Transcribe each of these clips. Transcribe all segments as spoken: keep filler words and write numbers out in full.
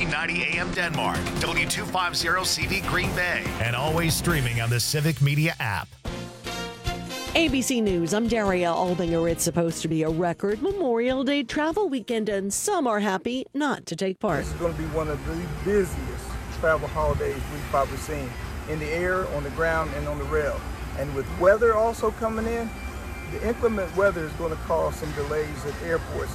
thirteen ninety A M Denmark, W two fifty C V Green Bay, and always streaming on the Civic Media app. A B C News, I'm Daria Albinger. It's supposed to be a record Memorial Day travel weekend, and some are happy not to take part. This is going to be one of the busiest travel holidays we've probably seen, in the air, on the ground, and on the rail. And with weather also coming in, the inclement weather is going to cause some delays at airports.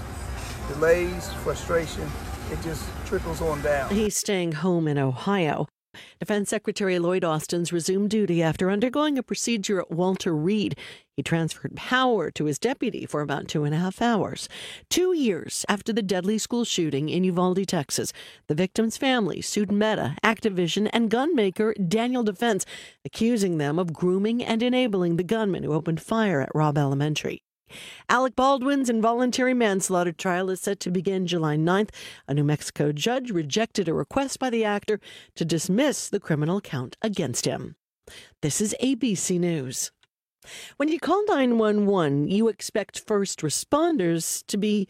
Delays, frustration, it just trickles on down. He's staying home in Ohio. Defense Secretary Lloyd Austin's resumed duty after undergoing a procedure at Walter Reed. He transferred power to his deputy for about two and a half hours. Two years after the deadly school shooting in Uvalde, Texas, the victim's family sued Meta, Activision, and gun maker Daniel Defense, accusing them of grooming and enabling the gunman who opened fire at Robb Elementary. Alec Baldwin's involuntary manslaughter trial is set to begin July ninth. A New Mexico judge rejected a request by the actor to dismiss the criminal count against him. This is A B C News. When you call nine one one, you expect first responders to be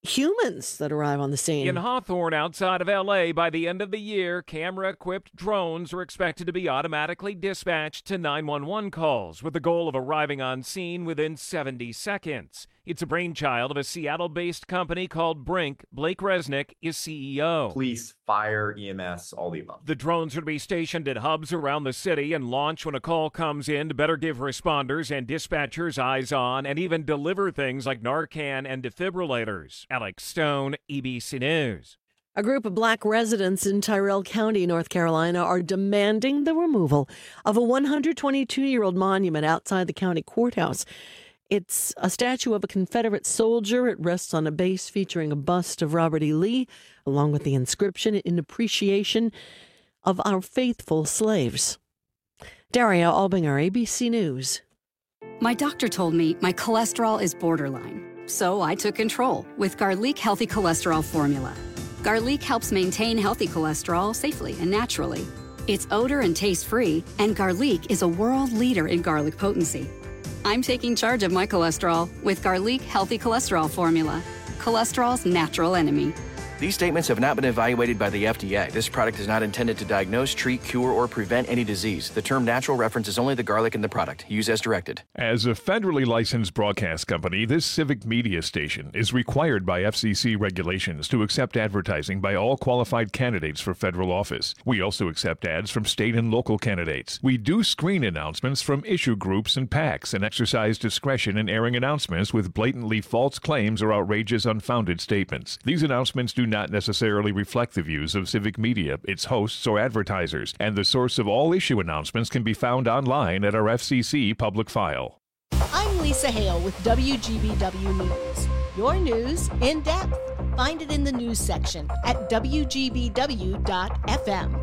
humans that arrive on the scene. In Hawthorne, outside of L A, by the end of the year, camera-equipped drones are expected to be automatically dispatched to nine one one calls with the goal of arriving on scene within seventy seconds. It's a brainchild of a Seattle-based company called Brink. Blake Resnick is C E O. Police, fire, E M S, all the above. The drones will be stationed at hubs around the city and launch when a call comes in to better give responders and dispatchers eyes on and even deliver things like Narcan and defibrillators. Alex Stone, A B C News. A group of black residents in Tyrell County, North Carolina, are demanding the removal of a one hundred twenty-two-year-old monument outside the county courthouse. It's a statue of a Confederate soldier. It rests on a base featuring a bust of Robert E. Lee, along with the inscription in appreciation of our faithful slaves. Daria Albinger, A B C News. My doctor told me my cholesterol is borderline, so I took control with Garlic Healthy Cholesterol Formula. Garlic helps maintain healthy cholesterol safely and naturally. It's odor and taste-free, and Garlic is a world leader in garlic potency. I'm taking charge of my cholesterol with Garlic Healthy Cholesterol Formula, cholesterol's natural enemy. These statements have not been evaluated by the F D A. This product is not intended to diagnose, treat, cure, or prevent any disease. The term natural references only the garlic in the product. Use as directed. As a federally licensed broadcast company, this Civic Media station is required by F C C regulations to accept advertising by all qualified candidates for federal office. We also accept ads from state and local candidates. We do screen announcements from issue groups and PACs and exercise discretion in airing announcements with blatantly false claims or outrageous, unfounded statements. These announcements do not necessarily reflect the views of Civic Media, its hosts, or advertisers, and the source of all issue announcements can be found online at our F C C public file. I'm Lisa Hale with W G B W News. Your news in depth. Find it in the news section at W G B W dot F M.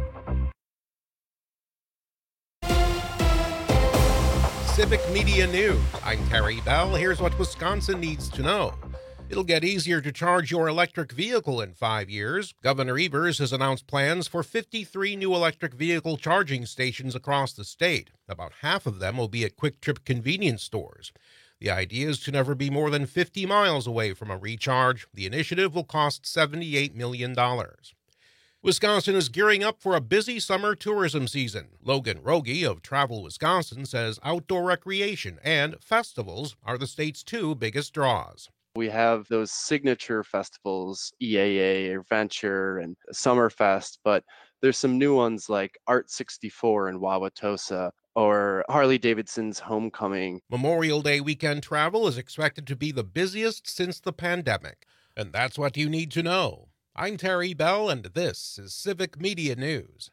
Civic Media News. I'm Terry Bell. Here's what Wisconsin needs to know. It'll get easier to charge your electric vehicle in five years. Governor Evers has announced plans for fifty-three new electric vehicle charging stations across the state. About half of them will be at Quick Trip convenience stores. The idea is to never be more than fifty miles away from a recharge. The initiative will cost seventy-eight million dollars. Wisconsin is gearing up for a busy summer tourism season. Logan Rogie of Travel Wisconsin says outdoor recreation and festivals are the state's two biggest draws. We have those signature festivals, E A A, Adventure, and Summerfest, but there's some new ones like Art sixty-four in Wauwatosa or Harley-Davidson's Homecoming. Memorial Day weekend travel is expected to be the busiest since the pandemic. And that's what you need to know. I'm Terry Bell, and this is Civic Media News.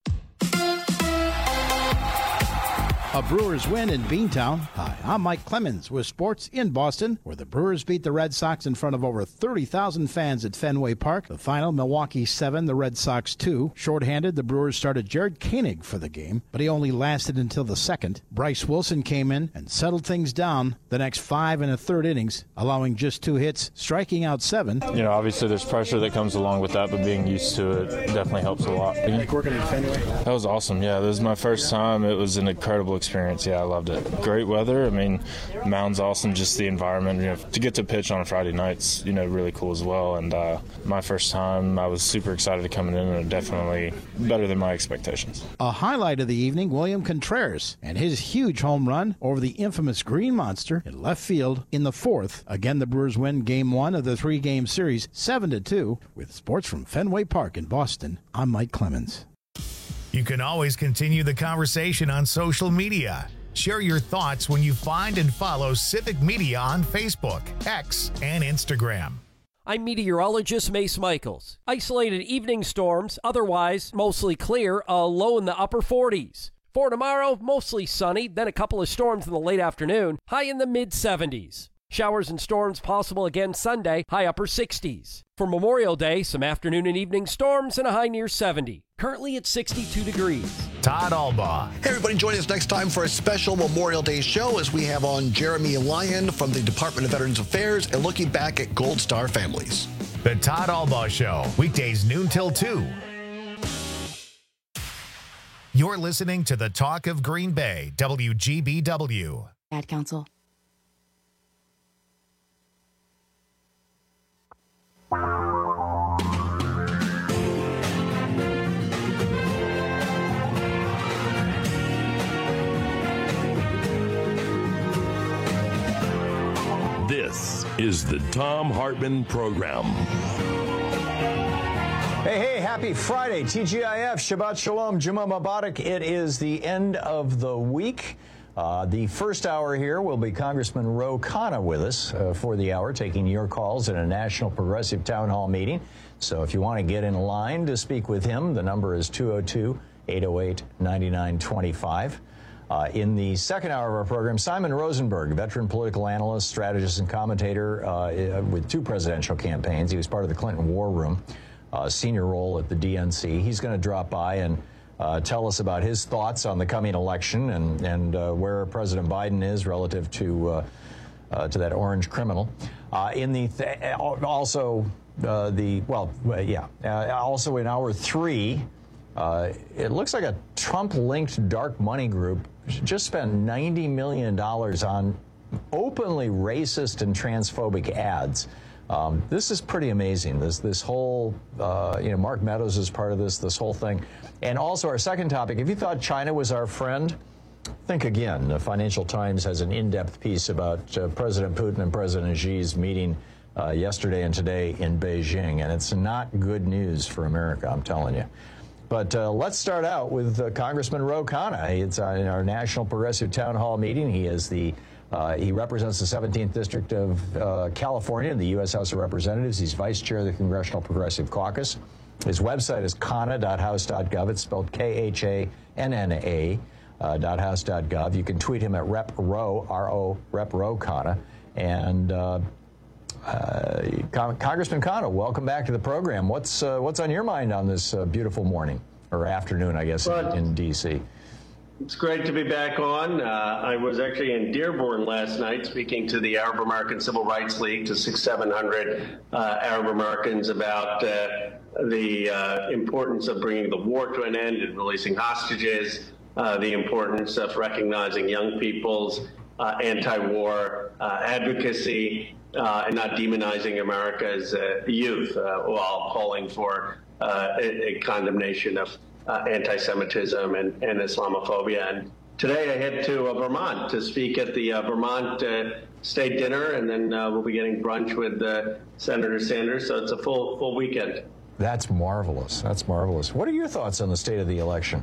A Brewers win in Beantown. Hi, I'm Mike Clemens with sports in Boston, where the Brewers beat the Red Sox in front of over thirty thousand fans at Fenway Park. The final, Milwaukee seven, the Red Sox two. Shorthanded, the Brewers started Jared Koenig for the game, but he only lasted until the second. Bryce Wilson came in and settled things down the next five and a third innings, allowing just two hits, striking out seven. You know, obviously there's pressure that comes along with that, but being used to it definitely helps a lot. You like working at Fenway? That was awesome, yeah. This was my first time. It was an incredible experience. experience. Yeah, I loved it. Great weather. I mean, the mountain's awesome. Just the environment. You know, to get to pitch on a Friday night's, you know, really cool as well. And uh, my first time, I was super excited to come in, and definitely better than my expectations. A highlight of the evening, William Contreras and his huge home run over the infamous Green Monster in left field in the fourth. Again, the Brewers win game one of the three-game series, seven to two. With sports from Fenway Park in Boston, I'm Mike Clemens. You can always continue the conversation on social media. Share your thoughts when you find and follow Civic Media on Facebook, X, and Instagram. I'm meteorologist Mace Michaels. Isolated evening storms, otherwise mostly clear, a low in the upper forties. For tomorrow, mostly sunny, then a couple of storms in the late afternoon, high in the mid seventies. Showers and storms possible again Sunday, high upper sixties. For Memorial Day, some afternoon and evening storms and a high near seventy. Currently at sixty-two degrees. Todd Albaugh. Hey, everybody, join us next time for a special Memorial Day show as we have on Jeremy Lyon from the Department of Veterans Affairs and looking back at Gold Star families. The Todd Albaugh Show, weekdays noon till two. You're listening to the Talk of Green Bay, W G B W. Ad Council. This is the Thom Hartmann Program. Hey, hey, happy Friday. T G I F, Shabbat Shalom, Juma Mubarak. It is the end of the week. Uh, the first hour here will be Congressman Ro Khanna with us uh, for the hour, taking your calls at a National Progressive Town Hall meeting. So if you want to get in line to speak with him, the number is two oh two, eight oh eight, nine nine two five. Uh, in the second hour of our program, Simon Rosenberg, veteran political analyst, strategist, and commentator uh, with two presidential campaigns. He was part of the Clinton War Room, uh, senior role at the D N C. He's going to drop by and uh, tell us about his thoughts on the coming election and, and uh, where President Biden is relative to uh, uh, to that orange criminal. Uh, in the th- also uh, the well, yeah, uh, also in hour three. Uh, it looks like a Trump-linked dark money group just spent ninety million dollars on openly racist and transphobic ads. Um, this is pretty amazing. This this whole, uh, you know, Mark Meadows is part of this, this whole thing. And also our second topic, if you thought China was our friend, think again. The Financial Times has an in-depth piece about uh, President Putin and President Xi's meeting uh, yesterday and today in Beijing. And it's not good news for America, I'm telling you. But uh, let's start out with uh, Congressman Ro Khanna. It's uh, in our National Progressive Town Hall meeting. He is the uh, he represents the seventeenth District of uh, California in the U S House of Representatives. He's vice chair of the Congressional Progressive Caucus. His website is khanna dot house dot gov. It's spelled K H A N N A uh, dot house dot gov. You can tweet him at Rep Ro, R O, Rep Ro Khanna. And uh, Uh, Con- Congressman Khanna, welcome back to the program. What's uh, what's on your mind on this uh, beautiful morning, or afternoon, I guess, well, in, in D C? It's great to be back on. Uh, I was actually in Dearborn last night speaking to the Arab American Civil Rights League, to six, seven hundred uh, Arab Americans about uh, the uh, importance of bringing the war to an end and releasing hostages, uh, the importance of recognizing young people's uh, anti-war uh, advocacy, Uh, and not demonizing America's uh, youth uh, while calling for uh, a, a condemnation of uh, anti-Semitism and, and Islamophobia. And today I head to uh, Vermont to speak at the uh, Vermont uh, State Dinner, and then uh, we'll be getting brunch with uh, Senator Sanders. So it's a full full weekend. That's marvelous. That's marvelous. What are your thoughts on the state of the election?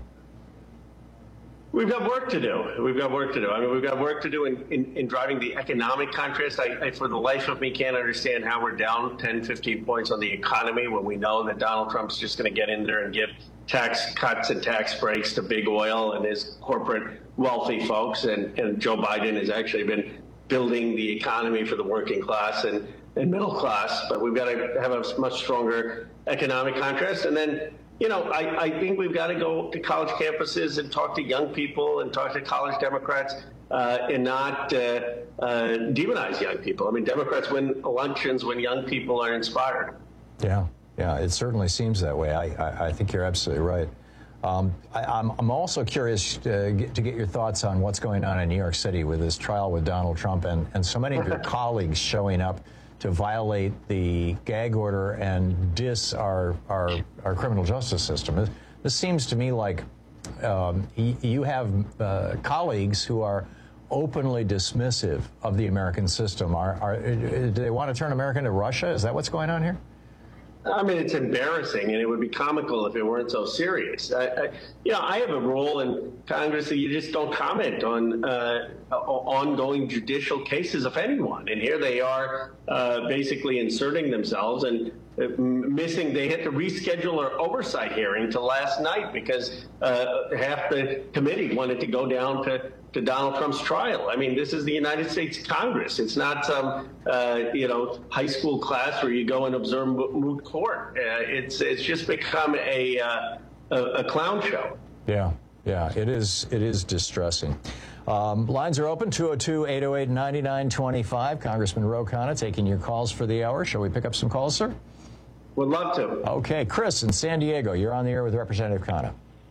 We've got work to do. We've got work to do. I mean, we've got work to do in, in, in driving the economic contrast. I, I, for the life of me, can't understand how we're down ten, fifteen points on the economy when we know that Donald Trump's just going to get in there and give tax cuts and tax breaks to big oil and his corporate wealthy folks. And, and Joe Biden has actually been building the economy for the working class and, and middle class. But we've got to have a much stronger economic contrast. And then, you know, I, I think we've got to go to college campuses and talk to young people and talk to college Democrats uh, and not uh, uh, demonize young people. I mean, Democrats win elections when young people are inspired. Yeah, yeah, it certainly seems that way. I, I, I think you're absolutely right. Um, I, I'm, I'm also curious to get, to get your thoughts on what's going on in New York City with this trial with Donald Trump and, and so many of your colleagues showing up to violate the gag order and diss our, our, our criminal justice system. This, this seems to me like um, y- you have uh, colleagues who are openly dismissive of the American system. Are, are, do they want to turn America into Russia? Is that what's going on here? I mean, it's embarrassing, and it would be comical if it weren't so serious. I, I, you know, I have a rule in Congress that you just don't comment on uh, ongoing judicial cases of anyone. And here they are uh, basically inserting themselves and uh, missing. They had to reschedule our oversight hearing to last night because uh, half the committee wanted to go down to to Donald Trump's trial. I mean, this is the United States Congress. It's not some, uh, you know, high school class where you go and observe moot court. Uh, it's it's just become a, uh, a a clown show. Yeah, yeah, it is. It is distressing. Um, lines are open, two oh two, eight oh eight, nine nine two five. Congressman Ro Khanna taking your calls for the hour. Shall we pick up some calls, sir? Would love to. Okay, Chris in San Diego, you're on the air with Representative Khanna.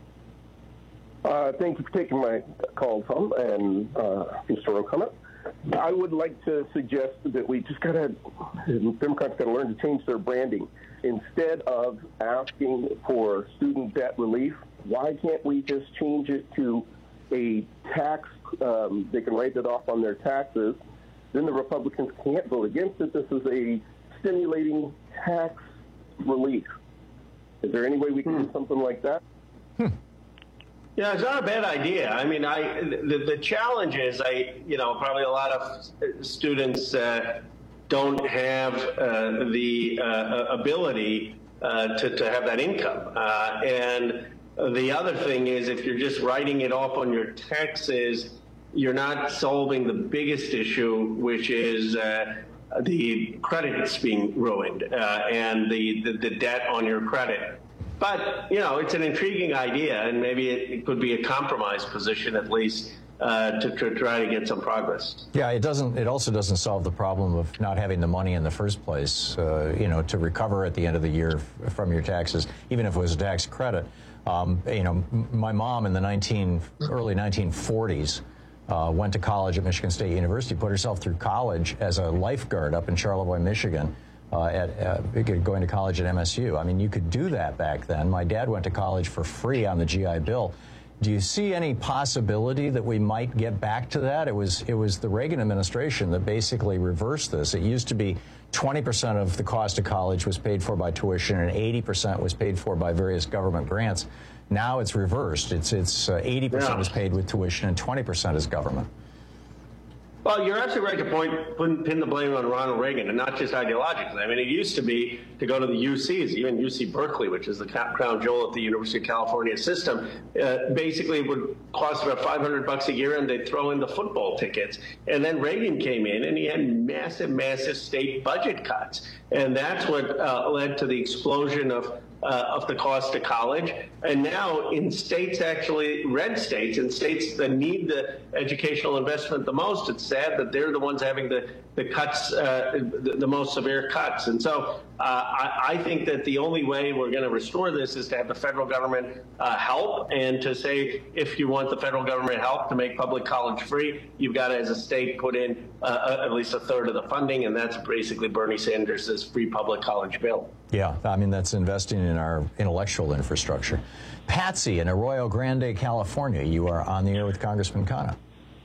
Uh, thank you for taking my call, Tom, and uh, Mister O'Connor. I would like to suggest that we just got to, Democrats got to learn to change their branding. Instead of asking for student debt relief, why can't we just change it to a tax? Um, they can write it off on their taxes. Then the Republicans can't vote against it. This is a stimulating tax relief. Is there any way we can hmm. do something like that? Hmm. Yeah, it's not a bad idea. I mean, I the, the challenge is, I you know, probably a lot of students uh, don't have uh, the uh, ability uh, to, to have that income. Uh, and the other thing is, if you're just writing it off on your taxes, you're not solving the biggest issue, which is uh, the credit that's being ruined uh, and the, the, the debt on your credit. But, you know, it's an intriguing idea, and maybe it, it could be a compromise position at least uh, to, to try to get some progress. Yeah, it doesn't. It also doesn't solve the problem of not having the money in the first place, uh, you know, to recover at the end of the year f- from your taxes, even if it was a tax credit. Um, you know, m- my mom in the nineteen early nineteen forties uh, went to college at Michigan State University, put herself through college as a lifeguard up in Charlevoix, Michigan. Uh, at uh, going to college at M S U. I mean, you could do that back then. My dad went to college for free on the G I Bill. Do you see any possibility that we might get back to that? It was it was the Reagan administration that basically reversed this. It used to be twenty percent of the cost of college was paid for by tuition and eighty percent was paid for by various government grants. Now it's reversed. It's it's uh, eighty percent yeah. is paid with tuition and twenty percent is government. Well, you're absolutely right to point, pin the blame on Ronald Reagan, and not just ideologically. I mean, it used to be to go to the U Cs, even U C Berkeley, which is the crown jewel of the University of California system, uh, basically it would cost about five hundred bucks a year, and they'd throw in the football tickets. And then Reagan came in, and he had massive, massive state budget cuts. And that's what uh, led to the explosion of Uh, of the cost of college. And now in states, actually red states, and states that need the educational investment the most, it's sad that they're the ones having the, the cuts, uh, the, the most severe cuts. And so uh, I, I think that the only way we're going to restore this is to have the federal government uh, help, and to say, if you want the federal government help to make public college free, you've got to, as a state, put in uh, at least a third of the funding. And that's basically Bernie Sanders' free public college bill. Yeah, I mean, that's investing in our intellectual infrastructure. Patsy in Arroyo Grande, California, you are on the air with Congressman Khanna.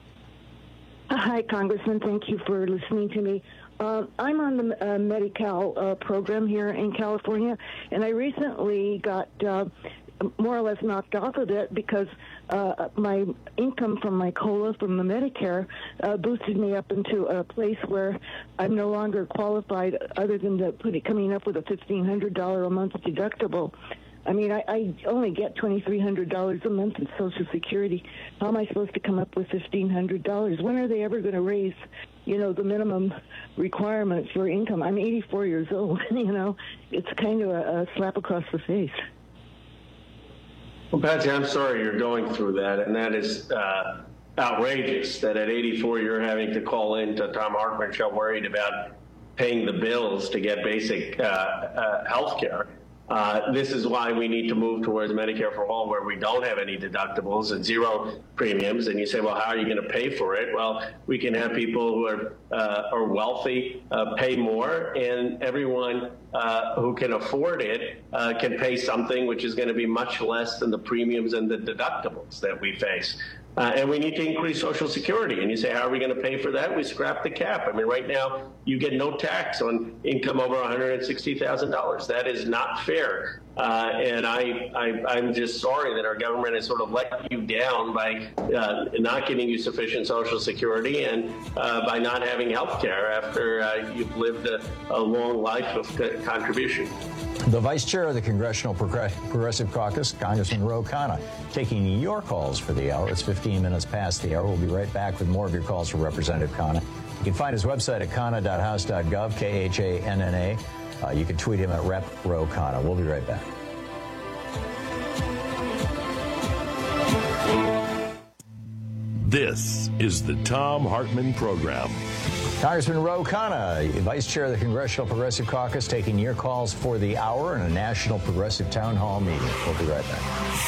Hi, Congressman. Thank you for listening to me. Uh, I'm on the uh, Medi-Cal uh, program here in California, and I recently got uh, more or less knocked off of it because uh, my income from my COLA from the Medicare uh, boosted me up into a place where I'm no longer qualified, other than the, put it, coming up with a fifteen hundred dollars a month deductible. I mean, I, I only get twenty-three hundred dollars a month in Social Security. How am I supposed to come up with fifteen hundred dollars? When are they ever going to raise, you know, the minimum requirement for income? I'm eighty-four years old, you know. It's kind of a, a slap across the face. Well, Patsy, I'm sorry you're going through that, and that is uh, outrageous that at eighty-four you're having to call in to Thom Hartmann show worried about paying the bills to get basic uh, uh, health care. Uh, this is why we need to move towards Medicare for All, where we don't have any deductibles and zero premiums. And you say, well, how are you going to pay for it? Well, we can have people who are, uh, are wealthy uh, pay more, and everyone uh, who can afford it uh, can pay something which is going to be much less than the premiums and the deductibles that we face. Uh, and we need to increase Social Security. And you say, how are we going to pay for that? We scrap the cap. I mean, right now, you get no tax on income over one hundred sixty thousand dollars. That is not fair. Uh, and I, I, I'm just sorry that our government has sort of let you down by uh, not giving you sufficient Social Security and uh, by not having health care after uh, you've lived a, a long life of co- contribution. The Vice Chair of the Congressional Progressive Caucus, Congressman Ro Khanna, taking your calls for the hour. It's fifteen minutes past the hour. We'll be right back with more of your calls for Representative Khanna. You can find his website at khanna dot house dot gov, K H A N N A. Uh, you can tweet him at Rep Ro Khanna. We'll be right back. This is the Thom Hartmann Program. Congressman Ro Khanna, Vice Chair of the Congressional Progressive Caucus, taking your calls for the hour in a National Progressive Town Hall meeting. We'll be right back.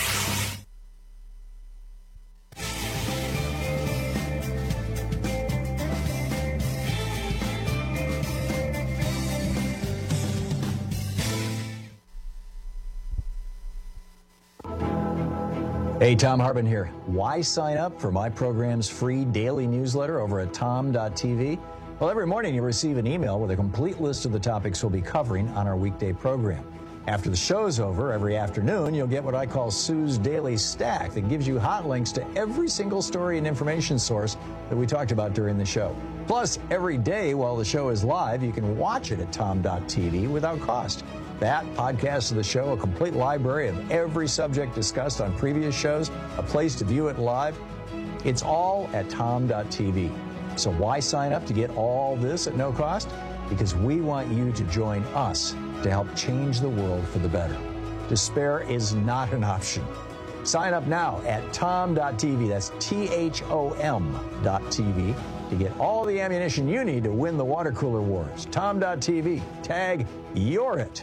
Hey, Thom Hartmann here. Why sign up for my program's free daily newsletter over at tom dot t v? Well, every morning you receive an email with a complete list of the topics we'll be covering on our weekday program. After the show's over, every afternoon, you'll get what I call Sue's Daily Stack that gives you hot links to every single story and information source that we talked about during the show. Plus, every day while the show is live, you can watch it at tom dot t v without cost. That, podcast of the show, a complete library of every subject discussed on previous shows, a place to view it live. It's all at tom dot t v. So why sign up to get all this at no cost? Because we want you to join us to help change the world for the better. Despair is not an option. Sign up now at tom dot t v. That's T H O M dot T V to get all the ammunition you need to win the water cooler wars. tom dot t v. Tag You're It.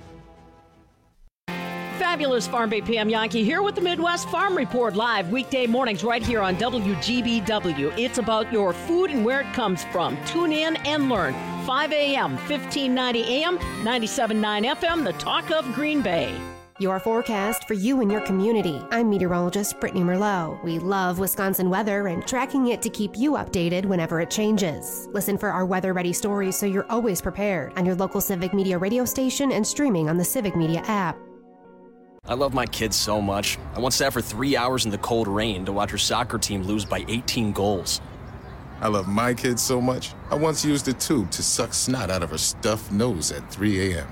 Fabulous Farm Bay Pam Yankee here with the Midwest Farm Report live weekday mornings right here on W G B W. It's about your food and where it comes from. Tune in and learn. five a.m., fifteen ninety A M, ninety-seven point nine F M, the talk of Green Bay. Your forecast for you and your community. I'm meteorologist Brittany Merlot. We love Wisconsin weather and tracking it to keep you updated whenever it changes. Listen for our weather-ready stories so you're always prepared on your local Civic Media radio station and streaming on the Civic Media app. I love my kids so much. I once sat for three hours in the cold rain to watch her soccer team lose by eighteen goals. I love my kids so much, I once used a tube to suck snot out of her stuffed nose at three a.m.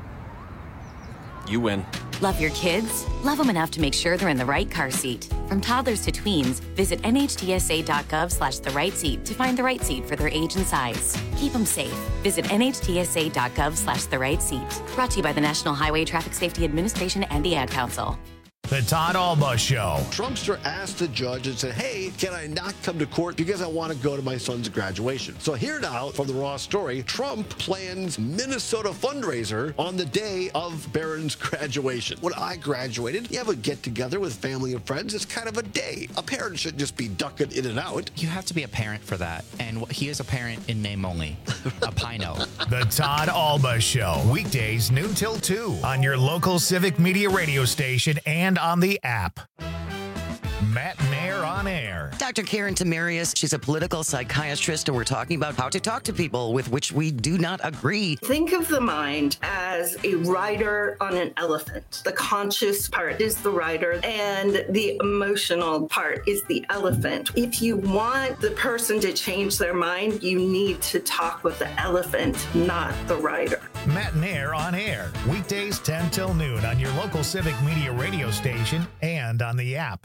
You win. Love your kids? Love them enough to make sure they're in the right car seat. From toddlers to tweens, visit N H T S A dot gov slash the right seat to find the right seat for their age and size. Keep them safe. Visit N H T S A dot gov slash the right seat. Brought to you by the National Highway Traffic Safety Administration and the Ad Council. The Todd Alba Show. Trumpster asked the judge and said, hey, can I not come to court because I want to go to my son's graduation? So here now from the Raw story, Trump plans Minnesota fundraiser on the day of Barron's graduation. When I graduated, you have a get-together with family and friends. It's kind of a day. A parent shouldn't just be ducking in and out. You have to be a parent for that. And he is a parent in name only. A Pino. The Todd Alba Show. Weekdays noon till two on your local Civic Media radio station and on the app. Matt Nair on air. Doctor Karen Tamarius, she's a political psychiatrist, and we're talking about how to talk to people with which we do not agree. Think of the mind as a rider on an elephant. The conscious part is the rider, and the emotional part is the elephant. If you want the person to change their mind, you need to talk with the elephant, not the rider. Matt Nair on air. Weekdays ten till noon on your local Civic Media radio station and on the app.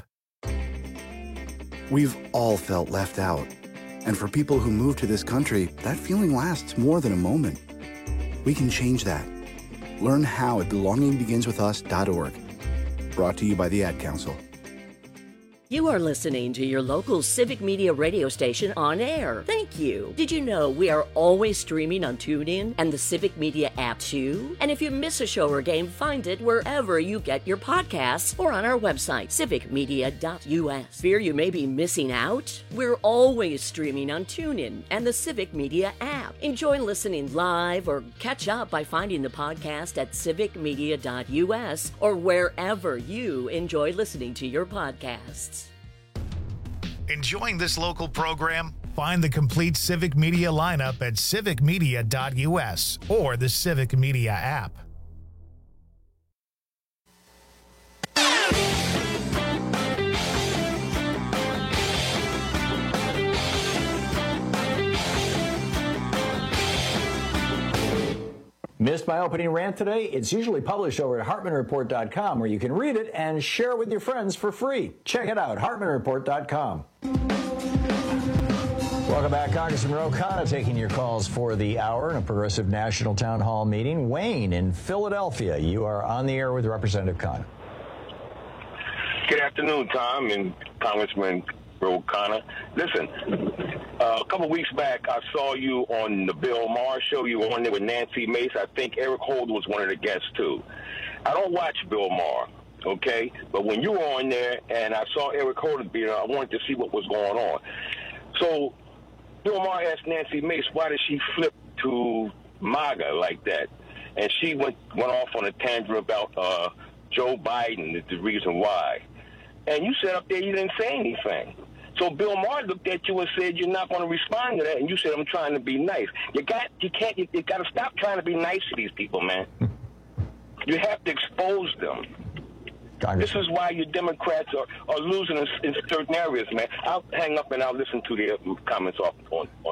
We've all felt left out. And for people who move to this country, that feeling lasts more than a moment. We can change that. Learn how at belonging begins with us dot org. Brought to you by the Ad Council. You are listening to your local Civic Media radio station on air. Thank you. Did you know we are always streaming on TuneIn and the Civic Media app too? And if you miss a show or game, find it wherever you get your podcasts or on our website, civic media dot u s. Fear you may be missing out? We're always streaming on TuneIn and the Civic Media app. Enjoy listening live or catch up by finding the podcast at civic media dot u s or wherever you enjoy listening to your podcasts. Enjoying this local program? Find the complete Civic Media lineup at civic media dot u s or the Civic Media app. Missed my opening rant today? It's usually published over at hartman report dot com, where you can read it and share it with your friends for free. Check it out, hartman report dot com. Welcome back. Congressman Ro Khanna taking your calls for the hour in a Progressive National Town Hall meeting. Wayne in Philadelphia, you are on the air with Representative Khanna. Good afternoon, Tom and Congressman Ro Khanna. Listen, uh, a couple weeks back, I saw you on the Bill Maher show. You were on there with Nancy Mace. I think Eric Holder was one of the guests, too. I don't watch Bill Maher, okay? But when you were on there and I saw Eric Holder be there, I wanted to see what was going on. So Bill Maher asked Nancy Mace, why did she flip to MAGA like that? And she went went off on a tangent about uh, Joe Biden is the reason why. And you said up there you didn't say anything. So Bill Maher looked at you and said you're not going to respond to that, and you said I'm trying to be nice. You got you can't you, you got to stop trying to be nice to these people, man. You have to expose them. This is why you Democrats are, are losing in, in certain areas, man. I'll hang up and I'll listen to the comments off on. on.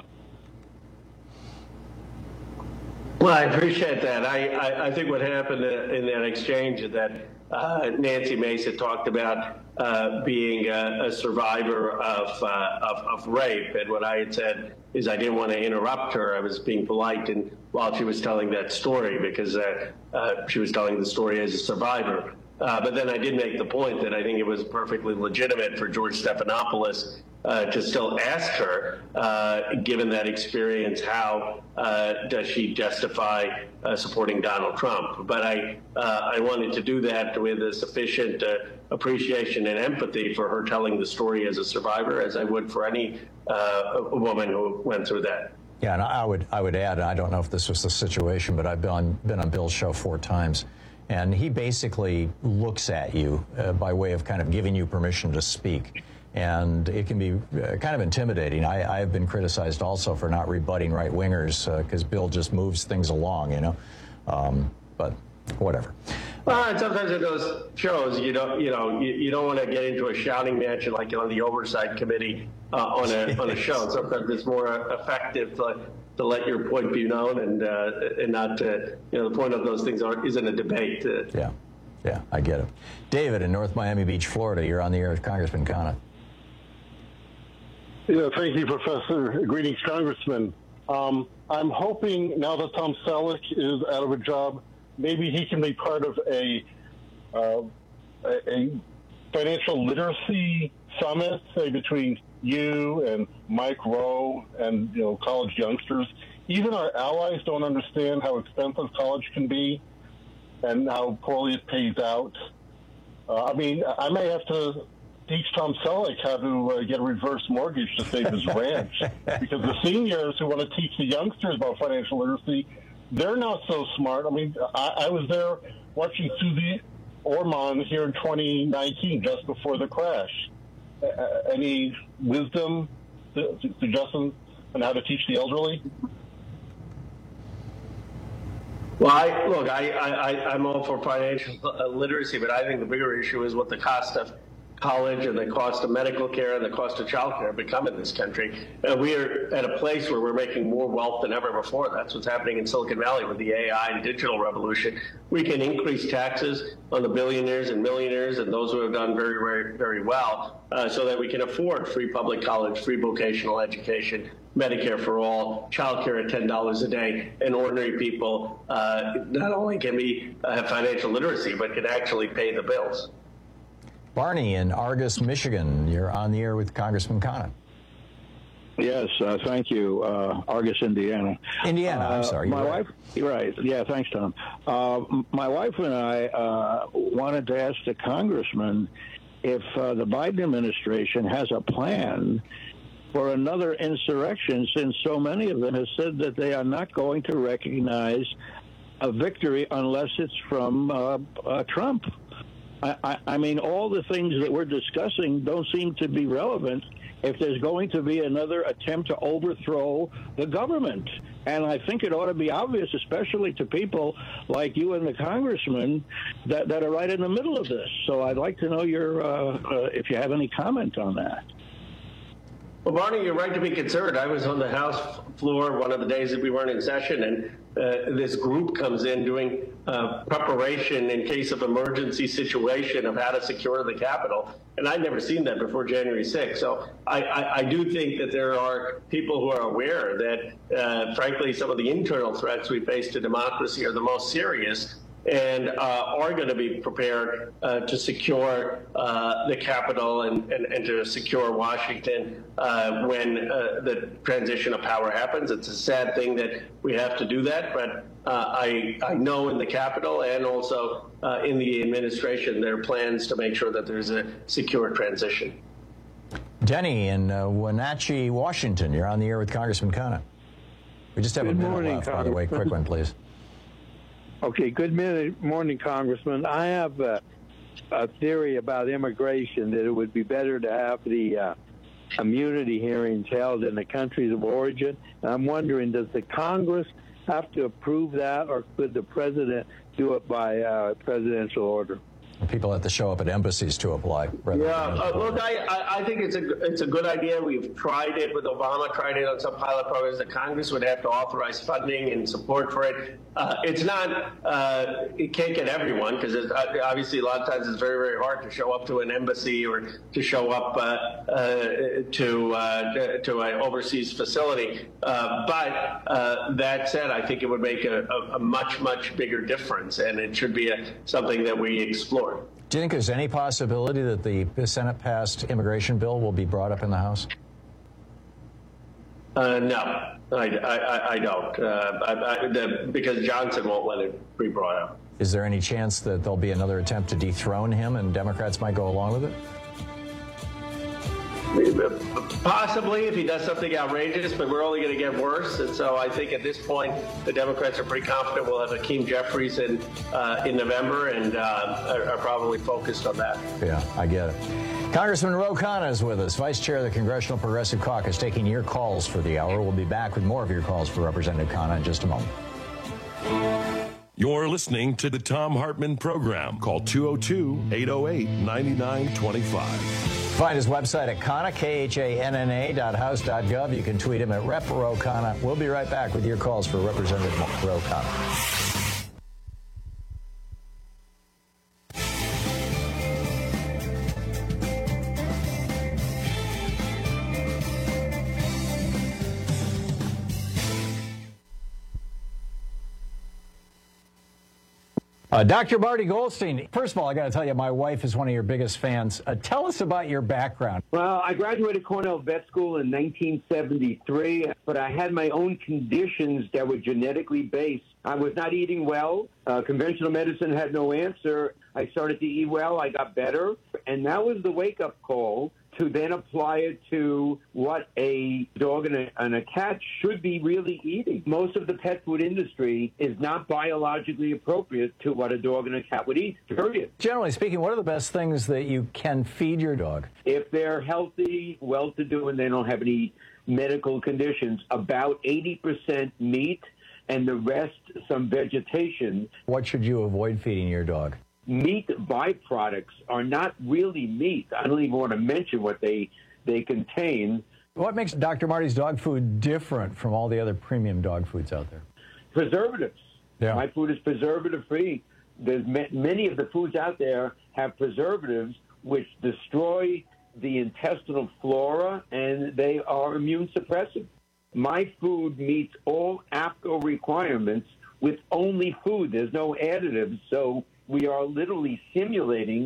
Well, I appreciate that. I, I, I think what happened in that exchange is that uh, Nancy Mace had talked about uh, being a, a survivor of, uh, of of rape, and what I had said is I didn't want to interrupt her. I was being polite, and while she was telling that story, because uh, uh, she was telling the story as a survivor. Uh, but then I did make the point that I think it was perfectly legitimate for George Stephanopoulos uh, to still ask her, uh, given that experience, how uh, does she justify uh, supporting Donald Trump? But I, uh, I wanted to do that with a sufficient uh, appreciation and empathy for her telling the story as a survivor, as I would for any uh, woman who went through that. Yeah, and I would I would add, I don't know if this was the situation, but I've been on, been on Bill's show four times. And he basically looks at you uh, by way of kind of giving you permission to speak. And it can be uh, kind of intimidating. I, I have been criticized also for not rebutting right-wingers because uh, Bill just moves things along, you know. Um, but whatever. Well, and sometimes at those shows, you don't, you know, you, you don't want to get into a shouting match like on the oversight committee uh, on a on a show. Sometimes it's more effective to, to let your point be known and uh, and not, uh, you know, the point of those things aren't, isn't a debate. Uh, yeah, yeah, I get it. David in North Miami Beach, Florida, you're on the air with Congressman Khanna. Yeah, thank you, Professor. Greetings, Congressman. Um, I'm hoping now that Tom Selleck is out of a job, maybe he can be part of a, uh, a, a financial literacy summit, say between you and Mike Rowe and, you know, college youngsters. Even our allies don't understand how expensive college can be and how poorly it pays out. Uh, I mean, I may have to teach Tom Selleck how to uh, get a reverse mortgage to save his ranch, because the seniors who want to teach the youngsters about financial literacy, they're not so smart. I mean, I, I was there watching Susie Orman here in twenty nineteen, just before the crash. Uh, any wisdom, suggestions on how to teach the elderly? Well, I, look, I, I, I'm all for financial literacy, but I think the bigger issue is what the cost of college and the cost of medical care and the cost of child care become in this country. Uh, we are at a place where we're making more wealth than ever before. That's what's happening in Silicon Valley with the A I and digital revolution. We can increase taxes on the billionaires and millionaires and those who have done very, very, very well uh, so that we can afford free public college, free vocational education, Medicare for all, child care at ten dollars a day, and ordinary people uh, not only can be uh, have financial literacy, but can actually pay the bills. Barney in Argus, Michigan. You're on the air with Congressman Khanna. Yes, uh, thank you. Uh, Argus, Indiana. Indiana, I'm uh, sorry. My right. wife, right. Yeah, thanks, Tom. Uh, my wife and I uh, wanted to ask the congressman if uh, the Biden administration has a plan for another insurrection, since so many of them have said that they are not going to recognize a victory unless it's from uh, uh, Trump. I, I, I mean, all the things that we're discussing don't seem to be relevant if there's going to be another attempt to overthrow the government. And I think it ought to be obvious, especially to people like you and the congressman, that, that are right in the middle of this. So I'd like to know your uh, uh, if you have any comment on that. Well, Barney, you're right to be concerned. I was on the House floor one of the days that we weren't in session, and uh, this group comes in doing uh, preparation in case of emergency situation of how to secure the Capitol. And I'd never seen that before January sixth. So I, I, I do think that there are people who are aware that, uh, frankly, some of the internal threats we face to democracy are the most serious, and uh, are going to be prepared uh, to secure uh, the Capitol and, and, and to secure Washington uh, when uh, the transition of power happens. It's a sad thing that we have to do that, but uh, I, I know in the Capitol and also uh, in the administration there are plans to make sure that there's a secure transition. Denny in uh, Wenatchee, Washington. You're on the air with Congressman Khanna. We just have Good a minute morning, left, by the way. Quick one, please. Okay, good minute, morning, Congressman. I have a, a theory about immigration that it would be better to have the uh, immunity hearings held in the countries of origin. And I'm wondering, does the Congress have to approve that, or could the president do it by uh, presidential order? People have to show up at embassies to apply. Yeah, uh, look, I, I, I think it's a it's a good idea. We've tried it with Obama, tried it on some pilot programs. The Congress would have to authorize funding and support for it. Uh, it's not, uh, it can't get everyone, because obviously a lot of times it's very, very hard to show up to an embassy or to show up uh, uh, to uh, to an overseas facility. Uh, but uh, that said, I think it would make a, a, a much, much bigger difference, and it should be a, something that we explore. Do you think there's any possibility that the Senate-passed immigration bill will be brought up in the House? Uh, no, I, I, I don't, uh, I, I, the, because Johnson won't let it be brought up. Is there any chance that there'll be another attempt to dethrone him and Democrats might go along with it? Possibly, if he does something outrageous, but we're only going to get worse. And so I think at this point, the Democrats are pretty confident we'll have Hakeem Jeffries in uh, in November, and uh, are, are probably focused on that. Yeah, I get it. Congressman Ro Khanna is with us, Vice Chair of the Congressional Progressive Caucus, taking your calls for the hour. We'll be back with more of your calls for Representative Khanna in just a moment. You're listening to the Thom Hartmann Program. Call two oh two, eight oh eight, nine nine two five. Find his website at Khanna, K H A N N A dot house dot gov. You can tweet him at Rep Ro Khanna. We'll be right back with your calls for Representative Ro Khanna. Uh, Doctor Marty Goldstein, first of all, I got to tell you, my wife is one of your biggest fans. Uh, tell us about your background. Well, I graduated Cornell Vet School in nineteen seventy-three, but I had my own conditions that were genetically based. I was not eating well. Uh, conventional medicine had no answer. I started to eat well. I got better. And that was the wake-up call to then apply it to what a dog and a, and a cat should be really eating. Most of the pet food industry is not biologically appropriate to what a dog and a cat would eat, period. Generally speaking, what are the best things that you can feed your dog? If they're healthy, well-to-do, and they don't have any medical conditions, about eighty percent meat and the rest some vegetation. What should you avoid feeding your dog? Meat byproducts are not really meat. I don't even want to mention what they they contain. What makes Doctor Marty's dog food different from all the other premium dog foods out there? Preservatives. Yeah. My food is preservative-free. There's ma- many of the foods out there have preservatives which destroy the intestinal flora, and they are immune suppressive. My food meets all A P C O requirements with only food. There's no additives, so we are literally simulating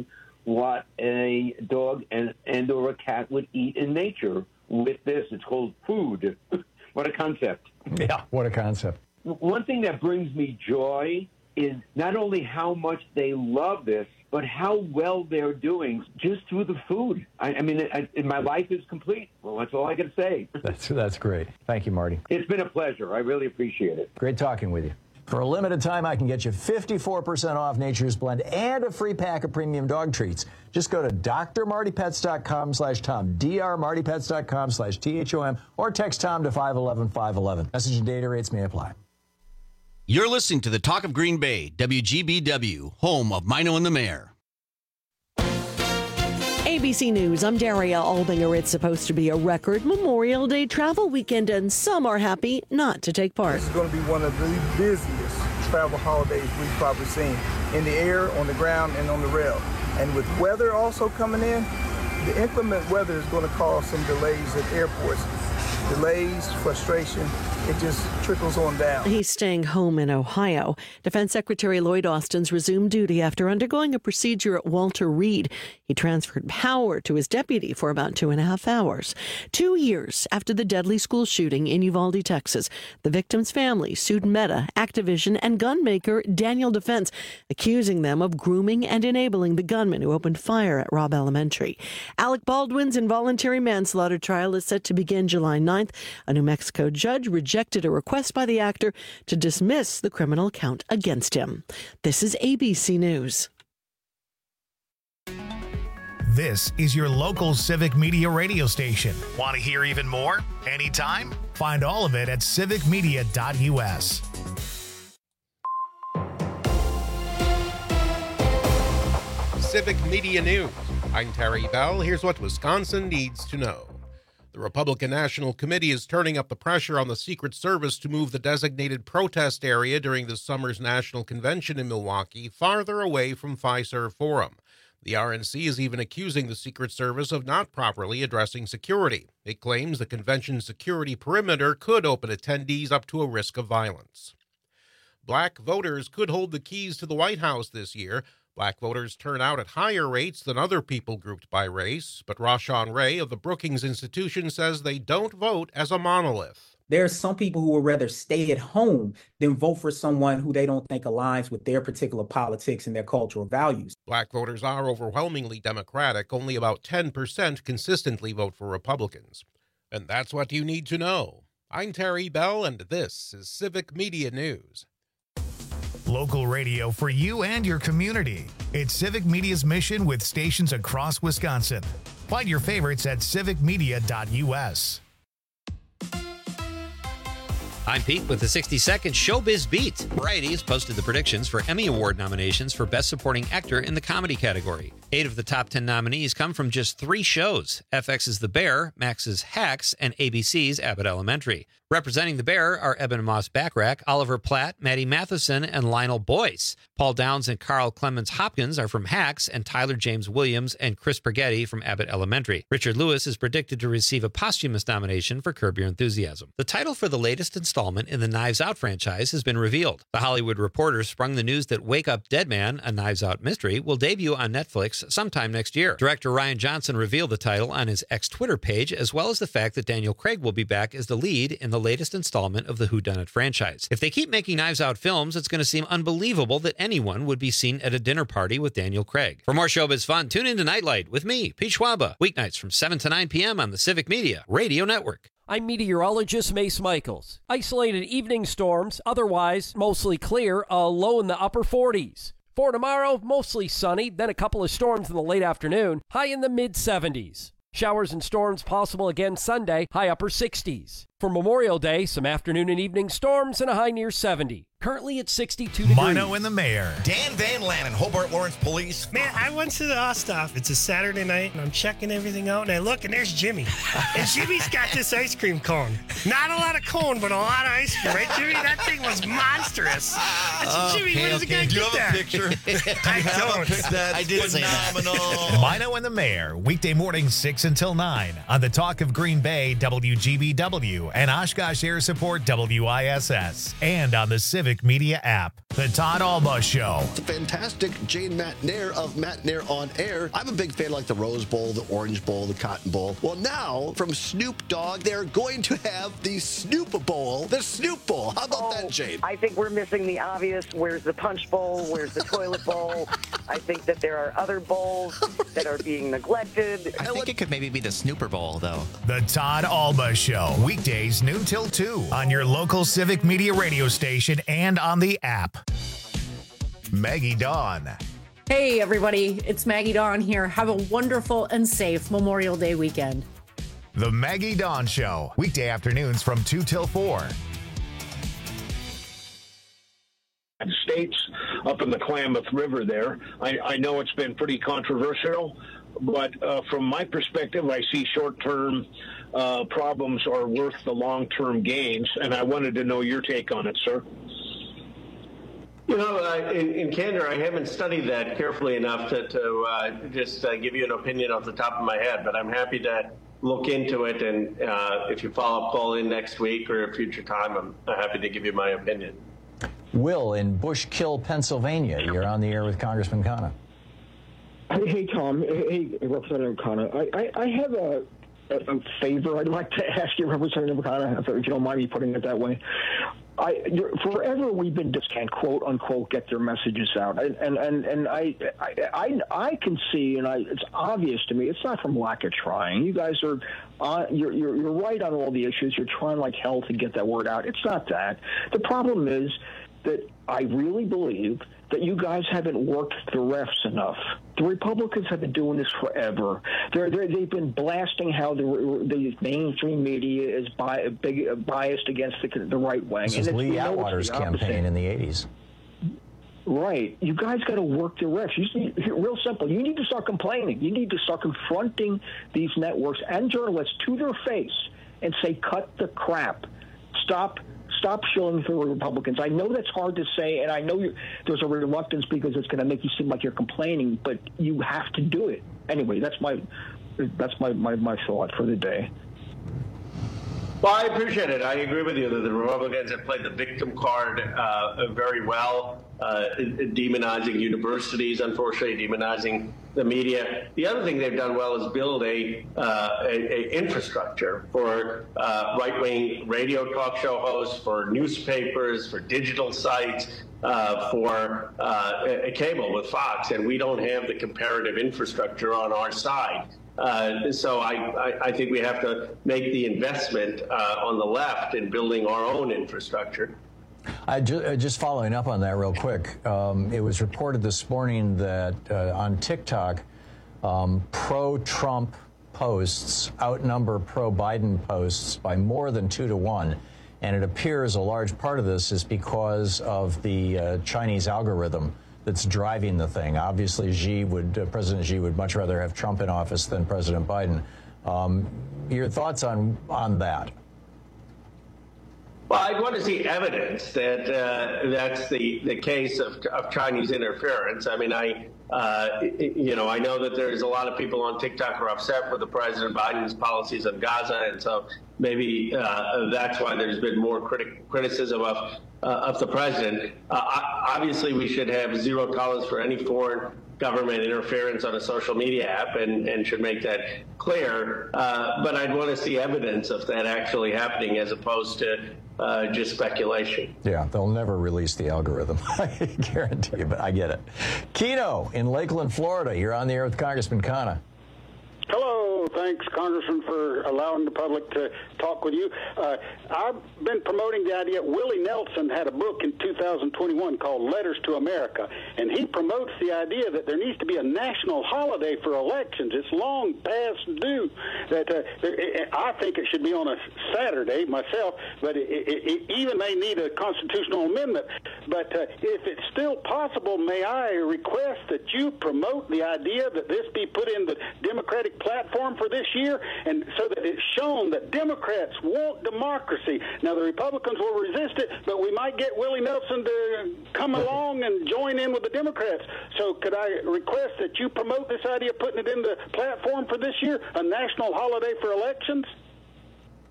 what a dog and, and or a cat would eat in nature with this. It's called food. What a concept. Yeah, what a concept. One thing that brings me joy is not only how much they love this, but how well they're doing just through the food. I, I mean, I, I, my life is complete. Well, that's all I can say. That's, that's great. Thank you, Marty. It's been a pleasure. I really appreciate it. Great talking with you. For a limited time, I can get you fifty-four percent off Nature's Blend and a free pack of premium dog treats. Just go to d r marty pets dot com slash Tom, d r marty pets dot com slash T H O M, or text Tom to five one one five one one. Message and data rates may apply. You're listening to the Talk of Green Bay, W G B W, home of Mino and the Mayor. A B C News, I'm Daria Albinger. It's supposed to be a record Memorial Day travel weekend, and some are happy not to take part. This is going to be one of the busiest travel holidays we've probably seen, in the air, on the ground, and on the rail. And with weather also coming in, the inclement weather is going to cause some delays at airports. Delays, frustration, it just trickles on down. He's staying home in Ohio. Defense Secretary Lloyd Austin's resumed duty after undergoing a procedure at Walter Reed. He transferred power to his deputy for about two and a half hours. Two years after the deadly school shooting in Uvalde, Texas, the victim's family sued Meta, Activision, and gun maker Daniel Defense, accusing them of grooming and enabling the gunman who opened fire at Robb Elementary. Alec Baldwin's involuntary manslaughter trial is set to begin July ninth. A New Mexico judge rejected a request by the actor to dismiss the criminal count against him. This is A B C News. This is your local Civic Media radio station. Want to hear even more? Anytime? Find all of it at civic media dot u s. Civic Media News. I'm Terry Bell. Here's what Wisconsin needs to know. The Republican National Committee is turning up the pressure on the Secret Service to move the designated protest area during this summer's national convention in Milwaukee farther away from Fiserv Forum. The R N C is even accusing the Secret Service of not properly addressing security. It claims the convention security perimeter could open attendees up to a risk of violence. Black voters could hold the keys to the White House this year. Black voters turn out at higher rates than other people grouped by race, but Rashawn Ray of the Brookings Institution says they don't vote as a monolith. There are some people who would rather stay at home than vote for someone who they don't think aligns with their particular politics and their cultural values. Black voters are overwhelmingly Democratic. Only about ten percent consistently vote for Republicans. And that's what you need to know. I'm Terry Bell, and this is Civic Media News. Local radio for you and your community. It's Civic Media's mission with stations across Wisconsin. Find your favorites at civic media dot u s. I'm Pete with the sixty second Showbiz Beat. Variety has posted the predictions for Emmy Award nominations for Best Supporting Actor in the comedy category. Eight of the top ten nominees come from just three shows: F X's The Bear, Max's Hacks, and A B C's Abbott Elementary. Representing The Bear are Eben Moss-Backrack, Oliver Platt, Maddie Matheson, and Lionel Boyce. Paul Downs and Carl Clemens Hopkins are from Hacks, and Tyler James Williams and Chris Pergetti from Abbott Elementary. Richard Lewis is predicted to receive a posthumous nomination for Curb Your Enthusiasm. The title for the latest installment in the Knives Out franchise has been revealed. The Hollywood Reporter sprung the news that Wake Up Dead Man, a Knives Out mystery, will debut on Netflix sometime next year. Director Ryan Johnson revealed the title on his ex-Twitter page, as well as the fact that Daniel Craig will be back as the lead in the latest installment of the Whodunit franchise. If they keep making Knives Out films, it's going to seem unbelievable that anyone would be seen at a dinner party with Daniel Craig. For more showbiz fun, tune in to Nightlight with me, Pete Schwaba, weeknights from seven to nine p.m. on the Civic Media Radio Network. I'm meteorologist Mace Michaels. Isolated evening storms, otherwise mostly clear, a low in the upper forties. For tomorrow, mostly sunny, then a couple of storms in the late afternoon, high in the mid seventies. Showers and storms possible again Sunday, high upper sixties. For Memorial Day, some afternoon and evening storms and a high near seventy. Currently at sixty-two degrees. Mino and the Mayor. Dan Van Lannen, Hobart Lawrence Police. Man, I went to the Osthoff. It's a Saturday night, and I'm checking everything out, and I look, and there's Jimmy. And Jimmy's got this ice cream cone. Not a lot of cone, but a lot of ice cream. Right, Jimmy? That thing was monstrous. I said, Jimmy, okay, when is okay. it going to Do get you have that? a picture? Do you I have don't. a picture? That's I did say that. phenomenal. Mino and the Mayor, weekday mornings six until nine on the Talk of Green Bay, W G B W. and Oshkosh Air Support W I S S, and on the Civic Media app. The Todd Alba Show. It's a fantastic Jane McNair of McNair on Air. I'm a big fan like the Rose Bowl, the Orange Bowl, the Cotton Bowl. Well, now from Snoop Dogg, they're going to have the Snoop Bowl, the Snoop Bowl. How about oh, that, Jane? I think we're missing the obvious. Where's the Punch Bowl? Where's the Toilet Bowl? I think that there are other bowls that are being neglected. I think it could maybe be the Snooper Bowl, though. The Todd Alba Show. Weekdays noon till two on your local Civic Media radio station and on the app. Maggie Dawn. Hey, everybody. It's Maggie Dawn here. Have a wonderful and safe Memorial Day weekend. The Maggie Dawn Show. Weekday afternoons from two till four. States up in the Klamath River there. I, I know it's been pretty controversial, but uh, from my perspective, I see short-term uh, problems are worth the long-term gains, and I wanted to know your take on it, sir. You know, uh, in, in candor, I haven't studied that carefully enough to, to uh, just uh, give you an opinion off the top of my head, but I'm happy to look into it, and uh, if you follow up, call in next week or a future time, I'm happy to give you my opinion. Will in Bushkill, Pennsylvania. You're on the air with Congressman Khanna. Hey, Tom. Hey, Representative Khanna. I, I, I have a, a, a favor I'd like to ask you, Representative Khanna, if you don't mind me putting it that way. I, forever we've been just can't quote unquote get their messages out, and and and, and I, I I I can see, and I it's obvious to me. It's not from lack of trying. You guys are, uh, you're you're you're right on all the issues. You're trying like hell to get that word out. It's not that. The problem is that I really believe that you guys haven't worked the refs enough. The Republicans have been doing this forever. They're, they're, they've been blasting how the, the mainstream media is bi- big, biased against the, the right wing. This is Lee Atwater's campaign in the eighties. Right. You guys got to work the refs. You need, real simple. You need to start complaining. You need to start confronting these networks and journalists to their face and say, cut the crap. Stop Stop shilling for Republicans. I know that's hard to say, and I know you, there's a reluctance because it's going to make you seem like you're complaining, but you have to do it. Anyway, that's my that's my, my, my thought for the day. Well, I appreciate it. I agree with you that the Republicans have played the victim card uh, very well, uh, demonizing universities, unfortunately demonizing the media. The other thing they've done well is build a, uh, a, a infrastructure for uh, right-wing radio talk show hosts, for newspapers, for digital sites, uh, for uh, a cable with Fox, and we don't have the comparative infrastructure on our side. Uh, so I, I, I think we have to make the investment uh, on the left in building our own infrastructure. I ju- just following up on that real quick, um, it was reported this morning that uh, on TikTok, um, pro-Trump posts outnumber pro-Biden posts by more than two to one. And it appears a large part of this is because of the uh, Chinese algorithm that's driving the thing. Obviously, Xi would, uh, President Xi would much rather have Trump in office than President Biden. Um, your thoughts on on that? Well, I'd want to see evidence that uh, that's the, the case of, of Chinese interference. I mean, I, uh, you know, I know that there's a lot of people on TikTok who are upset with the President Biden's policies on Gaza, and so maybe uh, that's why there's been more criti- criticism of uh, of the president. Uh, obviously, we should have zero tolerance for any foreign government interference on a social media app, and, and should make that clear. Uh, but I'd want to see evidence of that actually happening as opposed to uh, just speculation. Yeah, they'll never release the algorithm. I guarantee you, but I get it. Keno in Lakeland, Florida. You're on the air with Congressman Khanna. Hello. Thanks, Congressman, for allowing the public to talk with you. Uh, I've been promoting the idea. Willie Nelson had a book in two thousand twenty-one called Letters to America, and he promotes the idea that there needs to be a national holiday for elections. It's long past due. That uh, there, I think it should be on a Saturday myself, but it, it, it even may need a constitutional amendment. But uh, if it's still possible, may I request that you promote the idea that this be put in the Democratic platform for this year, and so that it's shown that Democrats want democracy. Now, the Republicans will resist it, but we might get Willie Nelson to come along and join in with the Democrats. So could I request that you promote this idea of putting it in the platform for this year, a national holiday for elections?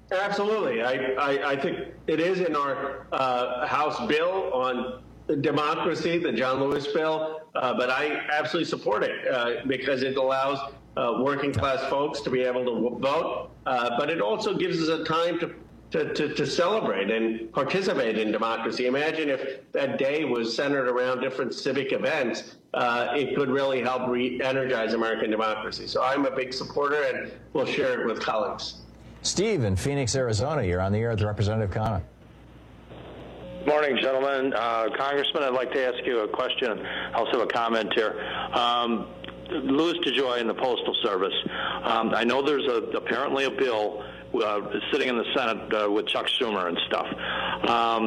Absolutely. I, I, I think it is in our uh, House bill on democracy, the John Lewis bill, uh, but I absolutely support it uh, because it allows uh, working class folks to be able to vote, uh, but it also gives us a time to To, to, to celebrate and participate in democracy. Imagine if that day was centered around different civic events. Uh, it could really help re-energize American democracy. So I'm a big supporter, and we'll share it with colleagues. Steve in Phoenix, Arizona, you're on the air with Representative Khanna. Morning, gentlemen. Uh, Congressman, I'd like to ask you a question. I also have a comment here. Um, Louis DeJoy and the Postal Service. Um, I know there's a, apparently a bill Uh, sitting in the Senate uh, with Chuck Schumer and stuff. Um,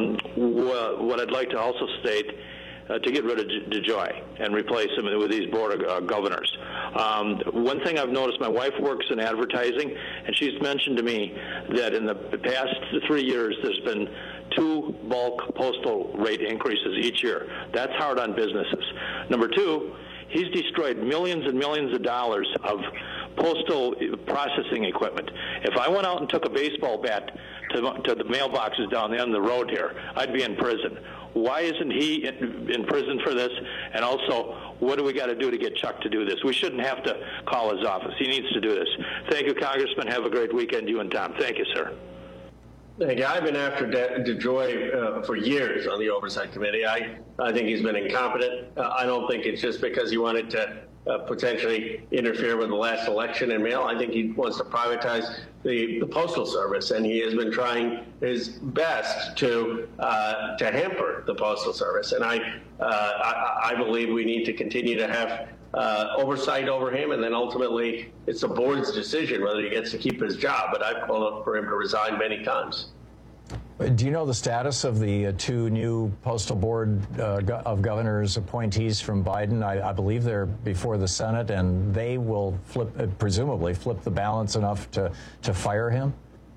wh- what I'd like to also state, uh, to get rid of DeJoy and replace him with these board of uh, governors. Um, one thing I've noticed, my wife works in advertising, and she's mentioned to me that in the past three years there's been two bulk postal rate increases each year. That's hard on businesses. Number two, he's destroyed millions and millions of dollars of postal processing equipment. If I went out and took a baseball bat to, to the mailboxes down the end of the road here, I'd be in prison. Why isn't he in, in prison for this? And also, what do we got to do to get Chuck to do this? We shouldn't have to call his office. He needs to do this. Thank you, Congressman. Have a great weekend, you and Tom. Thank you, sir. Thank you. I've been after De- DeJoy uh, for years on the Oversight Committee. I, I think he's been incompetent. Uh, I don't think it's just because he wanted to uh, potentially interfere with the last election in mail. I think he wants to privatize the, the Postal Service, and he has been trying his best to uh, to hamper the Postal Service. And I, uh, I, I believe we need to continue to have Uh, oversight over him, and then ultimately it's the board's decision whether he gets to keep his job. But I've called for him to resign many times. Do you know the status of the uh, two new Postal Board uh, go- of Governors appointees from Biden? I, I believe they're before the Senate, and they will flip, uh, presumably flip the balance enough to, to fire him?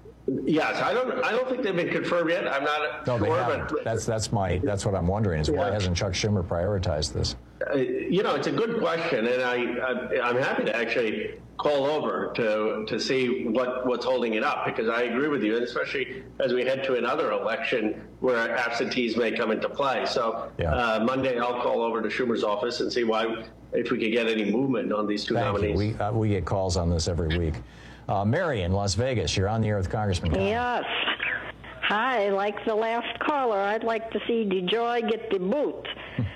Yes, I don't. I don't think they've been confirmed yet. I'm not no, sure. They haven't. But that's that's my that's what I'm wondering is why yeah. hasn't Chuck Schumer prioritized this? Uh, you know, it's a good question, and I, I I'm happy to actually call over to to see what what's holding it up, because I agree with you, and especially as we head to another election where absentees may come into play. So yeah. uh, Monday I'll call over to Schumer's office and see why if we could get any movement on these two Thank nominees. You. We uh, we get calls on this every week. Uh, Mary in Las Vegas, you're on the air with Congressman Khanna. Yes. Hi, like the last caller, I'd like to see DeJoy get the boot.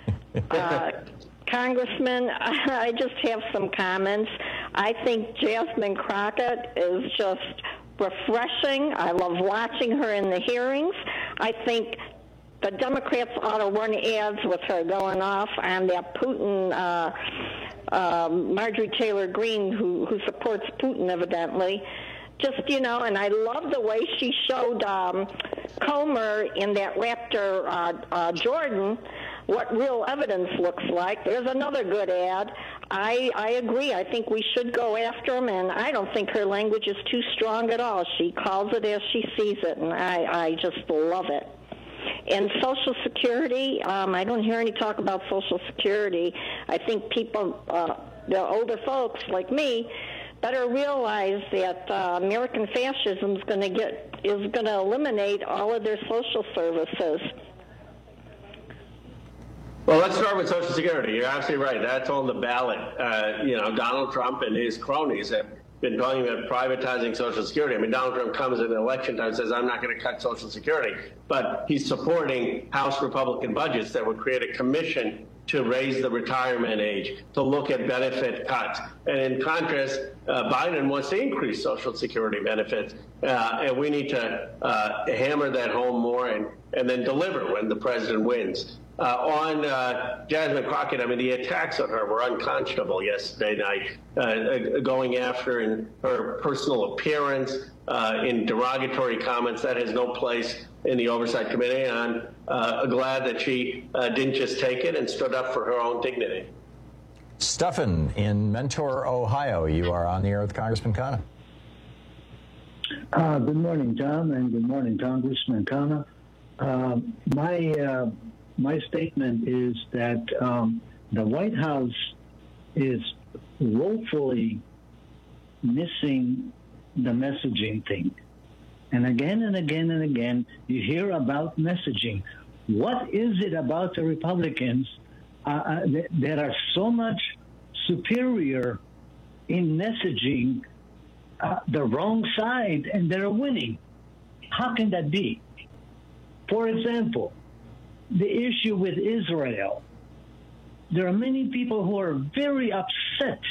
uh, Congressman, I just have some comments. I think Jasmine Crockett is just refreshing. I love watching her in the hearings. I think the Democrats ought to run ads with her going off on that Putin, uh, uh, Marjorie Taylor Greene, who, who supports Putin, evidently. Just, you know, and I love the way she showed um, Comer in that Raptor uh, uh, Jordan what real evidence looks like. There's another good ad. I, I agree. I think we should go after him, and I don't think her language is too strong at all. She calls it as she sees it, and I, I just love it. And Social Security, um, I don't hear any talk about Social Security. I think people, uh, the older folks like me, better realize that uh, American fascism is going to get is going to eliminate all of their social services. Well, let's start with Social Security. You're absolutely right. That's on the ballot. Uh, you know, Donald Trump and his cronies have been talking about privatizing Social Security. I mean, Donald Trump comes in election time and says, I'm not going to cut Social Security. But he's supporting House Republican budgets that would create a commission to raise the retirement age, to look at benefit cuts. And in contrast, uh, Biden wants to increase Social Security benefits. Uh, and we need to uh, hammer that home more and, and then deliver when the president wins. Uh, on uh, Jasmine Crockett, I mean, the attacks on her were unconscionable yesterday night, uh, going after in her personal appearance, uh, in derogatory comments. That has no place in the Oversight Committee, and I'm uh, glad that she uh, didn't just take it and stood up for her own dignity. Stephen in Mentor, Ohio, you are on the air with Congressman Khanna. Uh, good morning, Tom, and good morning, Congressman Khanna. Uh, my uh, my statement is that um, the White House is woefully missing the messaging thing. And again and again and again, you hear about messaging. What is it about the Republicans uh, uh, that, that are so much superior in messaging uh, the wrong side and they're winning? How can that be? For example, the issue with Israel. There are many people who are very upset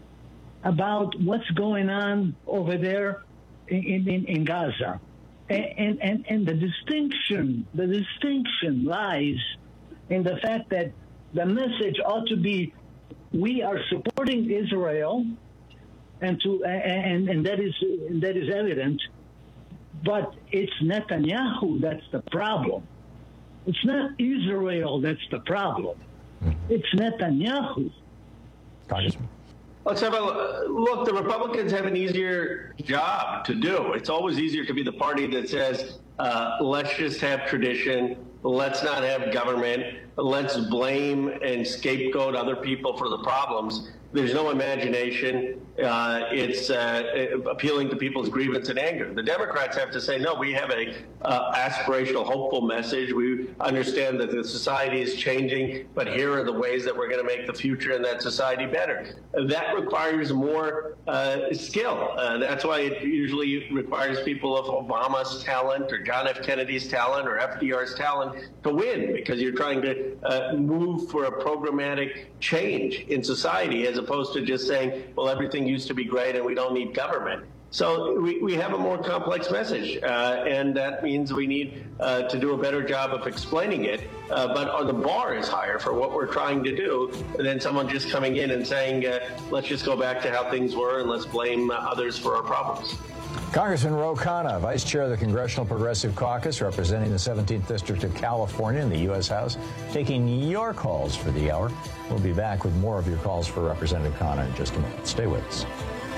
about what's going on over there in, in, in Gaza. And, and, and the distinction, the distinction lies in the fact that the message ought to be, we are supporting Israel, and to and, and that is that is evident, but it's Netanyahu that's the problem. It's not Israel that's the problem. It's Netanyahu. Congressman. Let's have a look. The Republicans have an easier job to do. It's always easier to be the party that says, uh, let's just have tradition. Let's not have government. Let's blame and scapegoat other people for the problems. There's no imagination. Uh, it's uh, appealing to people's grievance and anger. The Democrats have to say, no, we have a uh, aspirational, hopeful message. We understand that the society is changing, but here are the ways that we're going to make the future and that society better. That requires more uh, skill. Uh, that's why it usually requires people of Obama's talent or John F. Kennedy's talent or F D R's talent to win, because you're trying to uh, move for a programmatic change in society as opposed to just saying, well, everything used to be great and we don't need government. So we, we have a more complex message, uh, and that means we need uh, to do a better job of explaining it. Uh, but uh, the bar is higher for what we're trying to do than someone just coming in and saying, uh, let's just go back to how things were and let's blame uh, others for our problems. Congressman Ro Khanna, Vice Chair of the Congressional Progressive Caucus, representing the seventeenth District of California in the U S House, taking your calls for the hour. We'll be back with more of your calls for Representative Khanna in just a moment. Stay with us.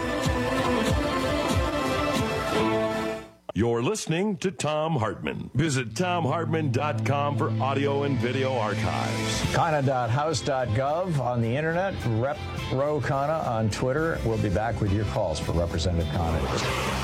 You're listening to Thom Hartmann. Visit Thom Hartmann dot com for audio and video archives. Khanna dot house dot gov on the internet. Rep Ro Khanna on Twitter. We'll be back with your calls for Representative Khanna.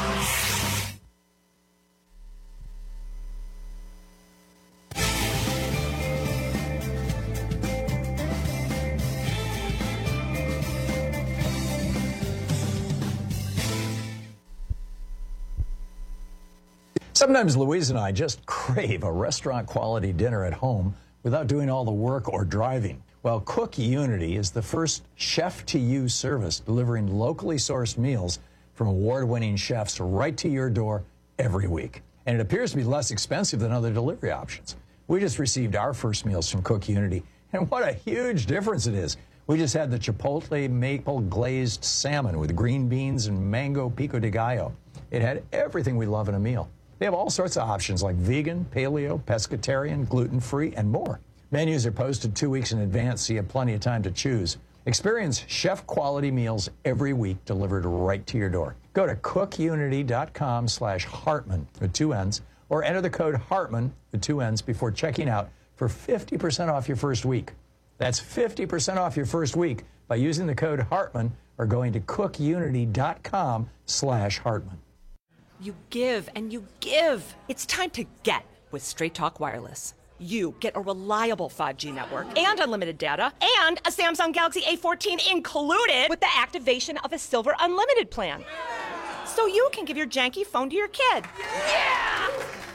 Sometimes Louise and I just crave a restaurant-quality dinner at home without doing all the work or driving. Well, Cook Unity is the first chef-to-you service delivering locally sourced meals from award-winning chefs right to your door every week. And it appears to be less expensive than other delivery options. We just received our first meals from Cook Unity, and what a huge difference it is. We just had the Chipotle maple glazed salmon with green beans and mango pico de gallo. It had everything we love in a meal. They have all sorts of options like vegan, paleo, pescatarian, gluten-free, and more. Menus are posted two weeks in advance, so you have plenty of time to choose. Experience chef-quality meals every week delivered right to your door. Go to cook unity dot com slash Hartmann with two N's, or enter the code Hartmann with two N's before checking out for fifty percent off your first week. That's fifty percent off your first week by using the code Hartmann or going to cook unity dot com slash Hartmann. You give and you give. It's time to get with Straight Talk Wireless. You get a reliable five G network and unlimited data and a Samsung Galaxy A fourteen included with the activation of a Silver Unlimited plan. So you can give your janky phone to your kid. Yeah!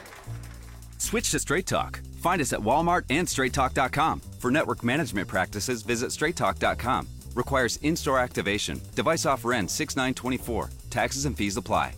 Switch to Straight Talk. Find us at Walmart and straight talk dot com. For network management practices, visit straight talk dot com. Requires in-store activation. Device offer ends six nine twenty-four. Taxes and fees apply.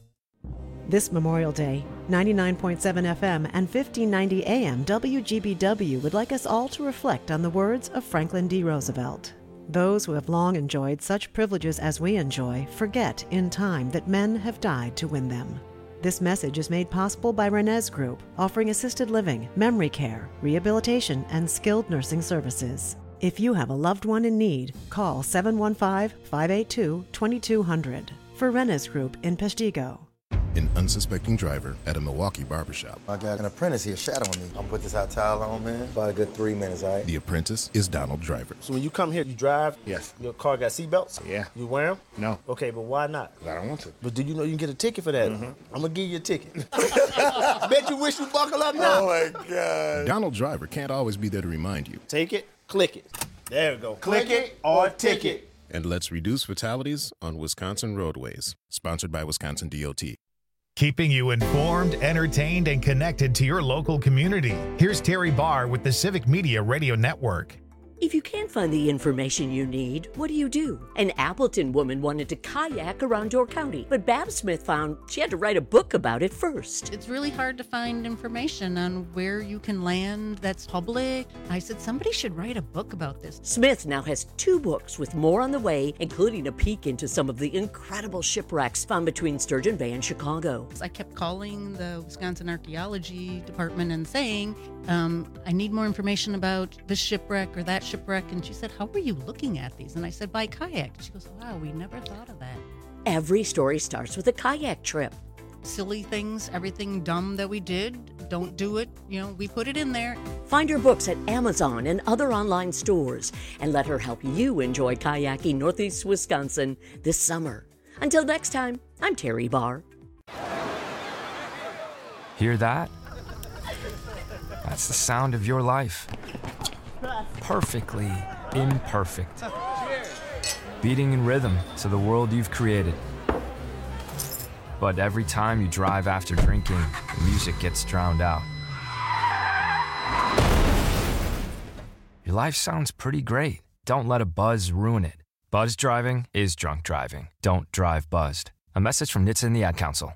This Memorial Day, ninety-nine point seven F M and fifteen ninety A M W G B W would like us all to reflect on the words of Franklin D. Roosevelt. Those who have long enjoyed such privileges as we enjoy forget in time that men have died to win them. This message is made possible by Renez Group, offering assisted living, memory care, rehabilitation, and skilled nursing services. If you have a loved one in need, call seven one five, five eight two, two two zero zero for Renez Group in Peshtigo. an unsuspecting driver at a Milwaukee barbershop. I got an apprentice here shadowing me. I'm put this hot towel on, man. About a good three minutes, all right? The apprentice is Donald Driver. So when you come here, you drive? Yes. Your car got seatbelts? Yeah. You wear them? No. Okay, but why not? I don't want to. But do you know you can get a ticket for that? Mm-hmm. I'm going to give you a ticket. Bet you wish you buckle up now. Oh, my God. Donald Driver can't always be there to remind you. Take it, click it. There we go. Click it or ticket. And let's reduce fatalities on Wisconsin roadways. Sponsored by Wisconsin D O T. Keeping you informed, entertained, and connected to your local community. Here's Terry Barr with the Civic Media Radio Network. If you can't find the information you need, what do you do? An Appleton woman wanted to kayak around Door County, but Babs Smith found she had to write a book about it first. It's really hard to find information on where you can land that's public. I said, somebody should write a book about this. Smith now has two books with more on the way, including a peek into some of the incredible shipwrecks found between Sturgeon Bay and Chicago. I kept calling the Wisconsin Archaeology Department and saying, um, I need more information about this shipwreck or that shipwreck. And she said, how are you looking at these? And I said, by kayak. She goes, wow, we never thought of that. Every story starts with a kayak trip. Silly things, everything dumb that we did, don't do it. You know, we put it in there. Find her books at Amazon and other online stores and let her help you enjoy kayaking Northeast Wisconsin this summer. Until next time, I'm Terry Barr. Hear that? That's the sound of your life. Perfectly imperfect. Beating in rhythm to the world you've created. But every time you drive after drinking, the music gets drowned out. Your life sounds pretty great. Don't let a buzz ruin it. Buzz driving is drunk driving. Don't drive buzzed. A message from N H T S A and the Ad Council.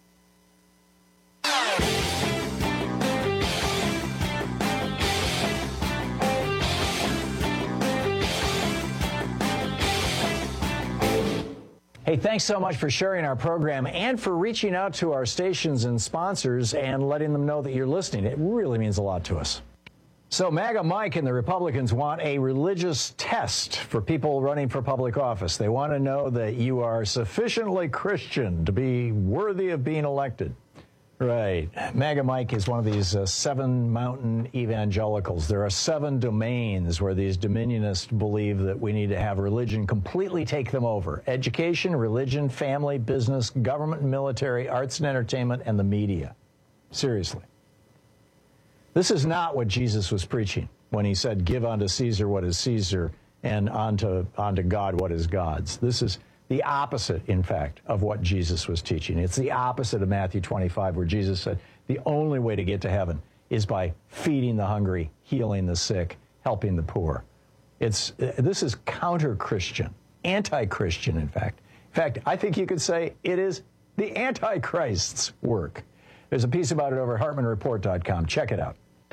Hey, thanks so much for sharing our program and for reaching out to our stations and sponsors and letting them know that you're listening. It really means a lot to us. So MAGA Mike and the Republicans want a religious test for people running for public office. They want to know that you are sufficiently Christian to be worthy of being elected. Right. MAGA Mike is one of these uh, seven mountain evangelicals. There are seven domains where these dominionists believe that we need to have religion completely take them over. Education, religion, family, business, government, military, arts and entertainment, and the media. Seriously. This is not what Jesus was preaching when he said, give unto Caesar what is Caesar and unto, unto God what is God's. This is the opposite, in fact, of what Jesus was teaching. It's the opposite of Matthew twenty-five, where Jesus said the only way to get to heaven is by feeding the hungry, healing the sick, helping the poor. It's, this is counter-Christian, anti-Christian, in fact. In fact, I think you could say it is the Antichrist's work. There's a piece about it over at Hartman Report dot com. Check it out.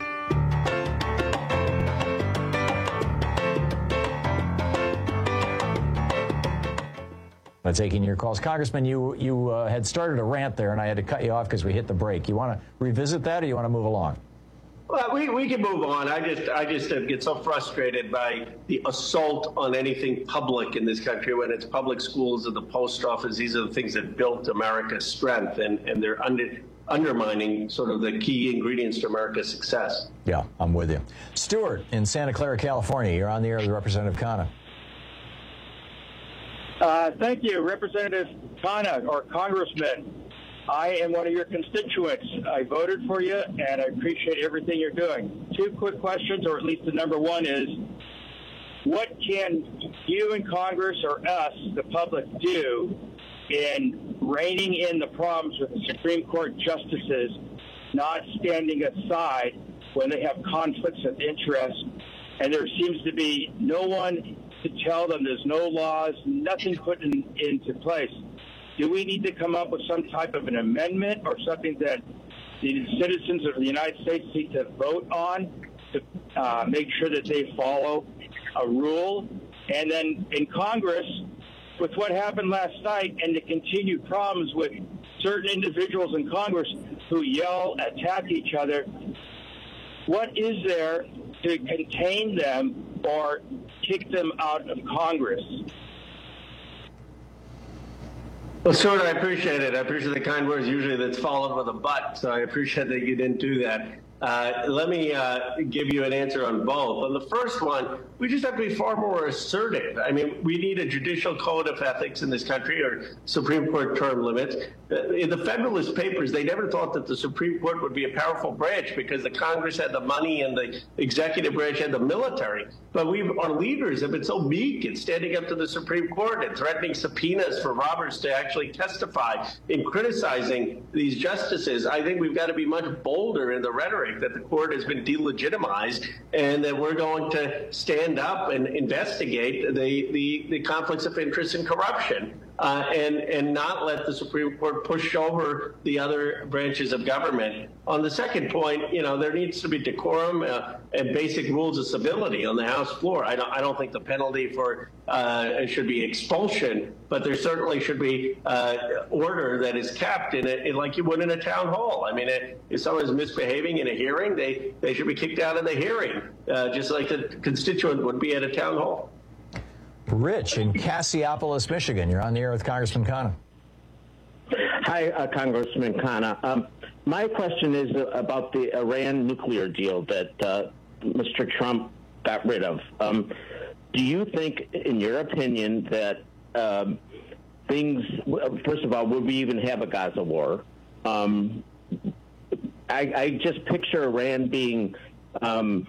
Taking your calls. Congressman, you, you uh, had started a rant there, and I had to cut you off because we hit the break. You want to revisit that, or you want to move along? Well, we, we can move on. I just I just get so frustrated by the assault on anything public in this country, when it's public schools or the post office. These are the things that built America's strength, and, and they're under, undermining sort of the key ingredients to America's success. Yeah, I'm with you. Stuart in Santa Clara, California. You're on the air with Representative Khanna. Uh, thank you, Representative Khanna, or Congressman. I am one of your constituents. I voted for you, and I appreciate everything you're doing. Two quick questions, or at least the number one is, what can you in Congress or us, the public, do in reining in the problems with the Supreme Court justices not standing aside when they have conflicts of interest, and there seems to be no one to tell them, there's no laws, nothing put in, into place? Do we need to come up with some type of an amendment or something that the citizens of the United States need to vote on to uh, make sure that they follow a rule? And then in Congress, with what happened last night and the continued problems with certain individuals in Congress who yell, attack each other, what is there to contain them or kick them out of Congress? Well, Stuart, I appreciate it. I appreciate the kind words. Usually that's followed with a but, so I appreciate that you didn't do that. Uh, let me uh, give you an answer on both. On the first one, we just have to be far more assertive. I mean, we need a judicial code of ethics in this country, or Supreme Court term limits. Uh, in the Federalist Papers, they never thought that the Supreme Court would be a powerful branch because the Congress had the money and the executive branch had the military. But we, our leaders have been so meek in standing up to the Supreme Court and threatening subpoenas for Roberts to actually testify in criticizing these justices. I think we've got to be much bolder in the rhetoric that the court has been delegitimized and that we're going to stand up and investigate the, the, the conflicts of interest and corruption. Uh, and, and not let the Supreme Court push over the other branches of government. On the second point, you know, there needs to be decorum uh, and basic rules of civility on the House floor. I don't, I don't think the penalty for uh, should be expulsion, but there certainly should be uh, order that is kept in it, like you would in a town hall. I mean, it, if someone is misbehaving in a hearing, they, they should be kicked out of the hearing, uh, just like a constituent would be at a town hall. Rich in Cassiopolis, Michigan. You're on the air with Congressman Khanna. Hi, uh, Congressman Khanna. Um, my question is about the Iran nuclear deal that uh, Mister Trump got rid of. Um, do you think, in your opinion, that um, things, first of all, would we even have a Gaza war? Um, I, I just picture Iran being um,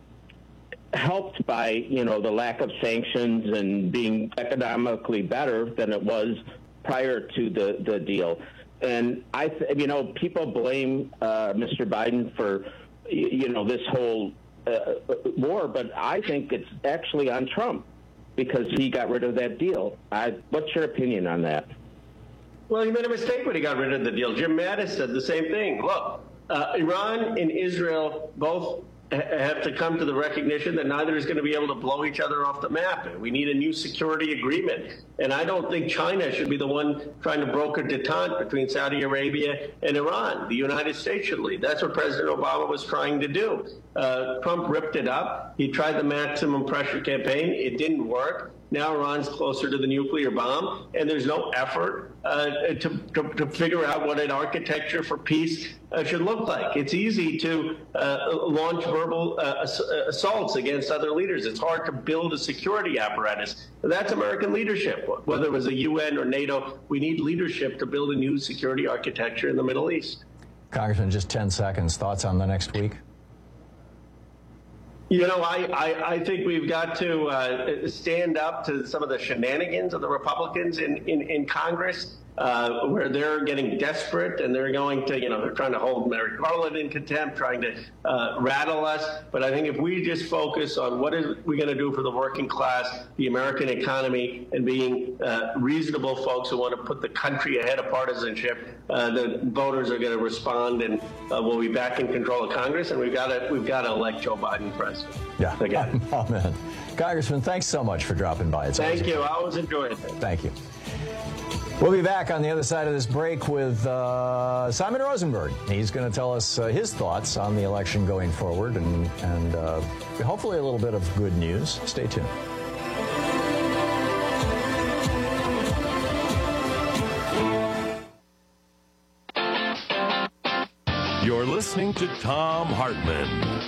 helped by, you know, the lack of sanctions and being economically better than it was prior to the, the deal. And I, th- you know, people blame uh, Mister Biden for, you know, this whole uh, war, but I think it's actually on Trump because he got rid of that deal. I, what's your opinion on that? Well, he made a mistake when he got rid of the deal. Jim Mattis said the same thing. Look, uh, Iran and Israel both have to come to the recognition that neither is going to be able to blow each other off the map. We need a new security agreement. And I don't think China should be the one trying to broker detente between Saudi Arabia and Iran. The United States should lead. That's what President Obama was trying to do. Uh, Trump ripped it up. He tried the maximum pressure campaign. It didn't work. Now Iran's closer to the nuclear bomb, and there's no effort uh, to, to, to figure out what an architecture for peace uh, should look like. It's easy to uh, launch verbal uh, ass- assaults against other leaders. It's hard to build a security apparatus. That's American leadership. Whether it was the U N or NATO, we need leadership to build a new security architecture in the Middle East. Congressman, just ten seconds. Thoughts on the next week? You know, I, I, I think we've got to uh, stand up to some of the shenanigans of the Republicans in, in, in Congress, uh, where they're getting desperate and they're going to, you know, they're trying to hold Merrick Garland in contempt, trying to uh, rattle us. But I think if we just focus on what is we going to do for the working class, the American economy, and being uh, reasonable folks who want to put the country ahead of partisanship, uh, the voters are going to respond, and uh, we'll be back in control of Congress. And we've got to we've got to elect Joe Biden president. Yeah. Again. Amen. Congressman, thanks so much for dropping by. It's Thank you. I always enjoy it. Thank you. We'll be back on the other side of this break with uh, Simon Rosenberg. He's going to tell us uh, his thoughts on the election going forward and, and uh, hopefully a little bit of good news. Stay tuned. You're listening to Thom Hartmann.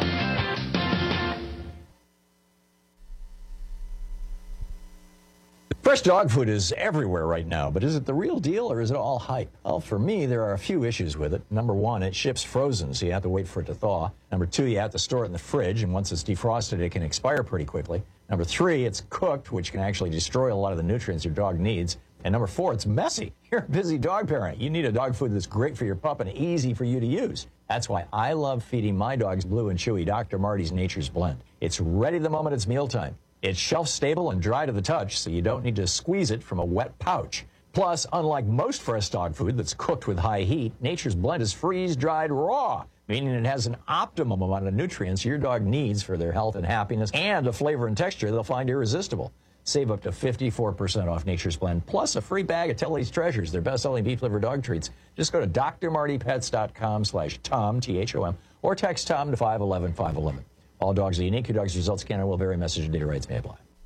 Fresh dog food is everywhere right now, but is it the real deal or is it all hype? Well, for me, there are a few issues with it. Number one, it ships frozen, so you have to wait for it to thaw. Number two, you have to store it in the fridge, and once it's defrosted, it can expire pretty quickly. Number three, it's cooked, which can actually destroy a lot of the nutrients your dog needs. And number four, it's messy. You're a busy dog parent. You need a dog food that's great for your pup and easy for you to use. That's why I love feeding my dogs Blue and Chewy Doctor Marty's Nature's Blend. It's ready the moment it's mealtime. It's shelf-stable and dry to the touch, so you don't need to squeeze it from a wet pouch. Plus, unlike most fresh dog food that's cooked with high heat, Nature's Blend is freeze-dried raw, meaning it has an optimum amount of nutrients your dog needs for their health and happiness, and a flavor and texture they'll find irresistible. Save up to fifty-four percent off Nature's Blend, plus a free bag of Tilly's Treasures, their best-selling beef-liver dog treats. Just go to drmartypets.com slash Tom, T H O M, or text Tom to five one one, five one one. All dogs are unique. Your dog's results can and will vary. Message and data rights may apply.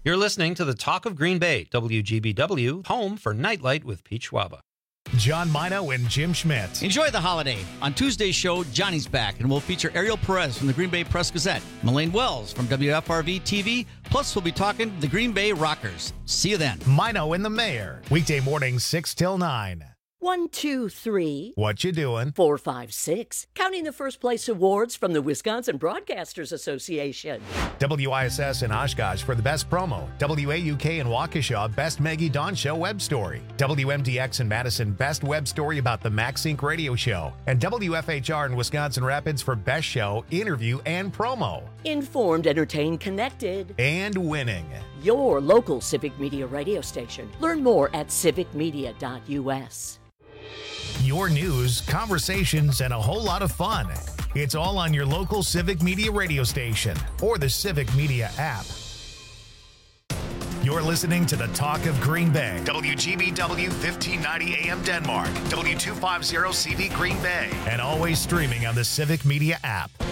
You're listening to the Talk of Green Bay, W G B W, home for Nightlight with Pete Schwaba. John Mino and Jim Schmidt. Enjoy the holiday. On Tuesday's show, Johnny's back, and we'll feature Ariel Perez from the Green Bay Press-Gazette, Melaine Wells from W F R V T V, plus we'll be talking the Green Bay Rockers. See you then. Mino and the Mayor. Weekday mornings six till nine. One, two, three. What you doing? Four, five, six. Counting the first place awards from the Wisconsin Broadcasters Association. W I S S in Oshkosh for the best promo. W A U K in Waukesha, best Maggie Dawn Show web story. W M D X in Madison, best web story about the MaxSync radio show. And W F H R in Wisconsin Rapids for best show, interview, and promo. Informed, entertained, connected. And winning. Your local Civic Media radio station. Learn more at civic media dot U S. Your news, conversations, and a whole lot of fun. It's all on your local Civic Media radio station or the Civic Media app. You're listening to the Talk of Green Bay. W G B W fifteen ninety A M Denmark. W two fifty C V Green Bay. And always streaming on the Civic Media app.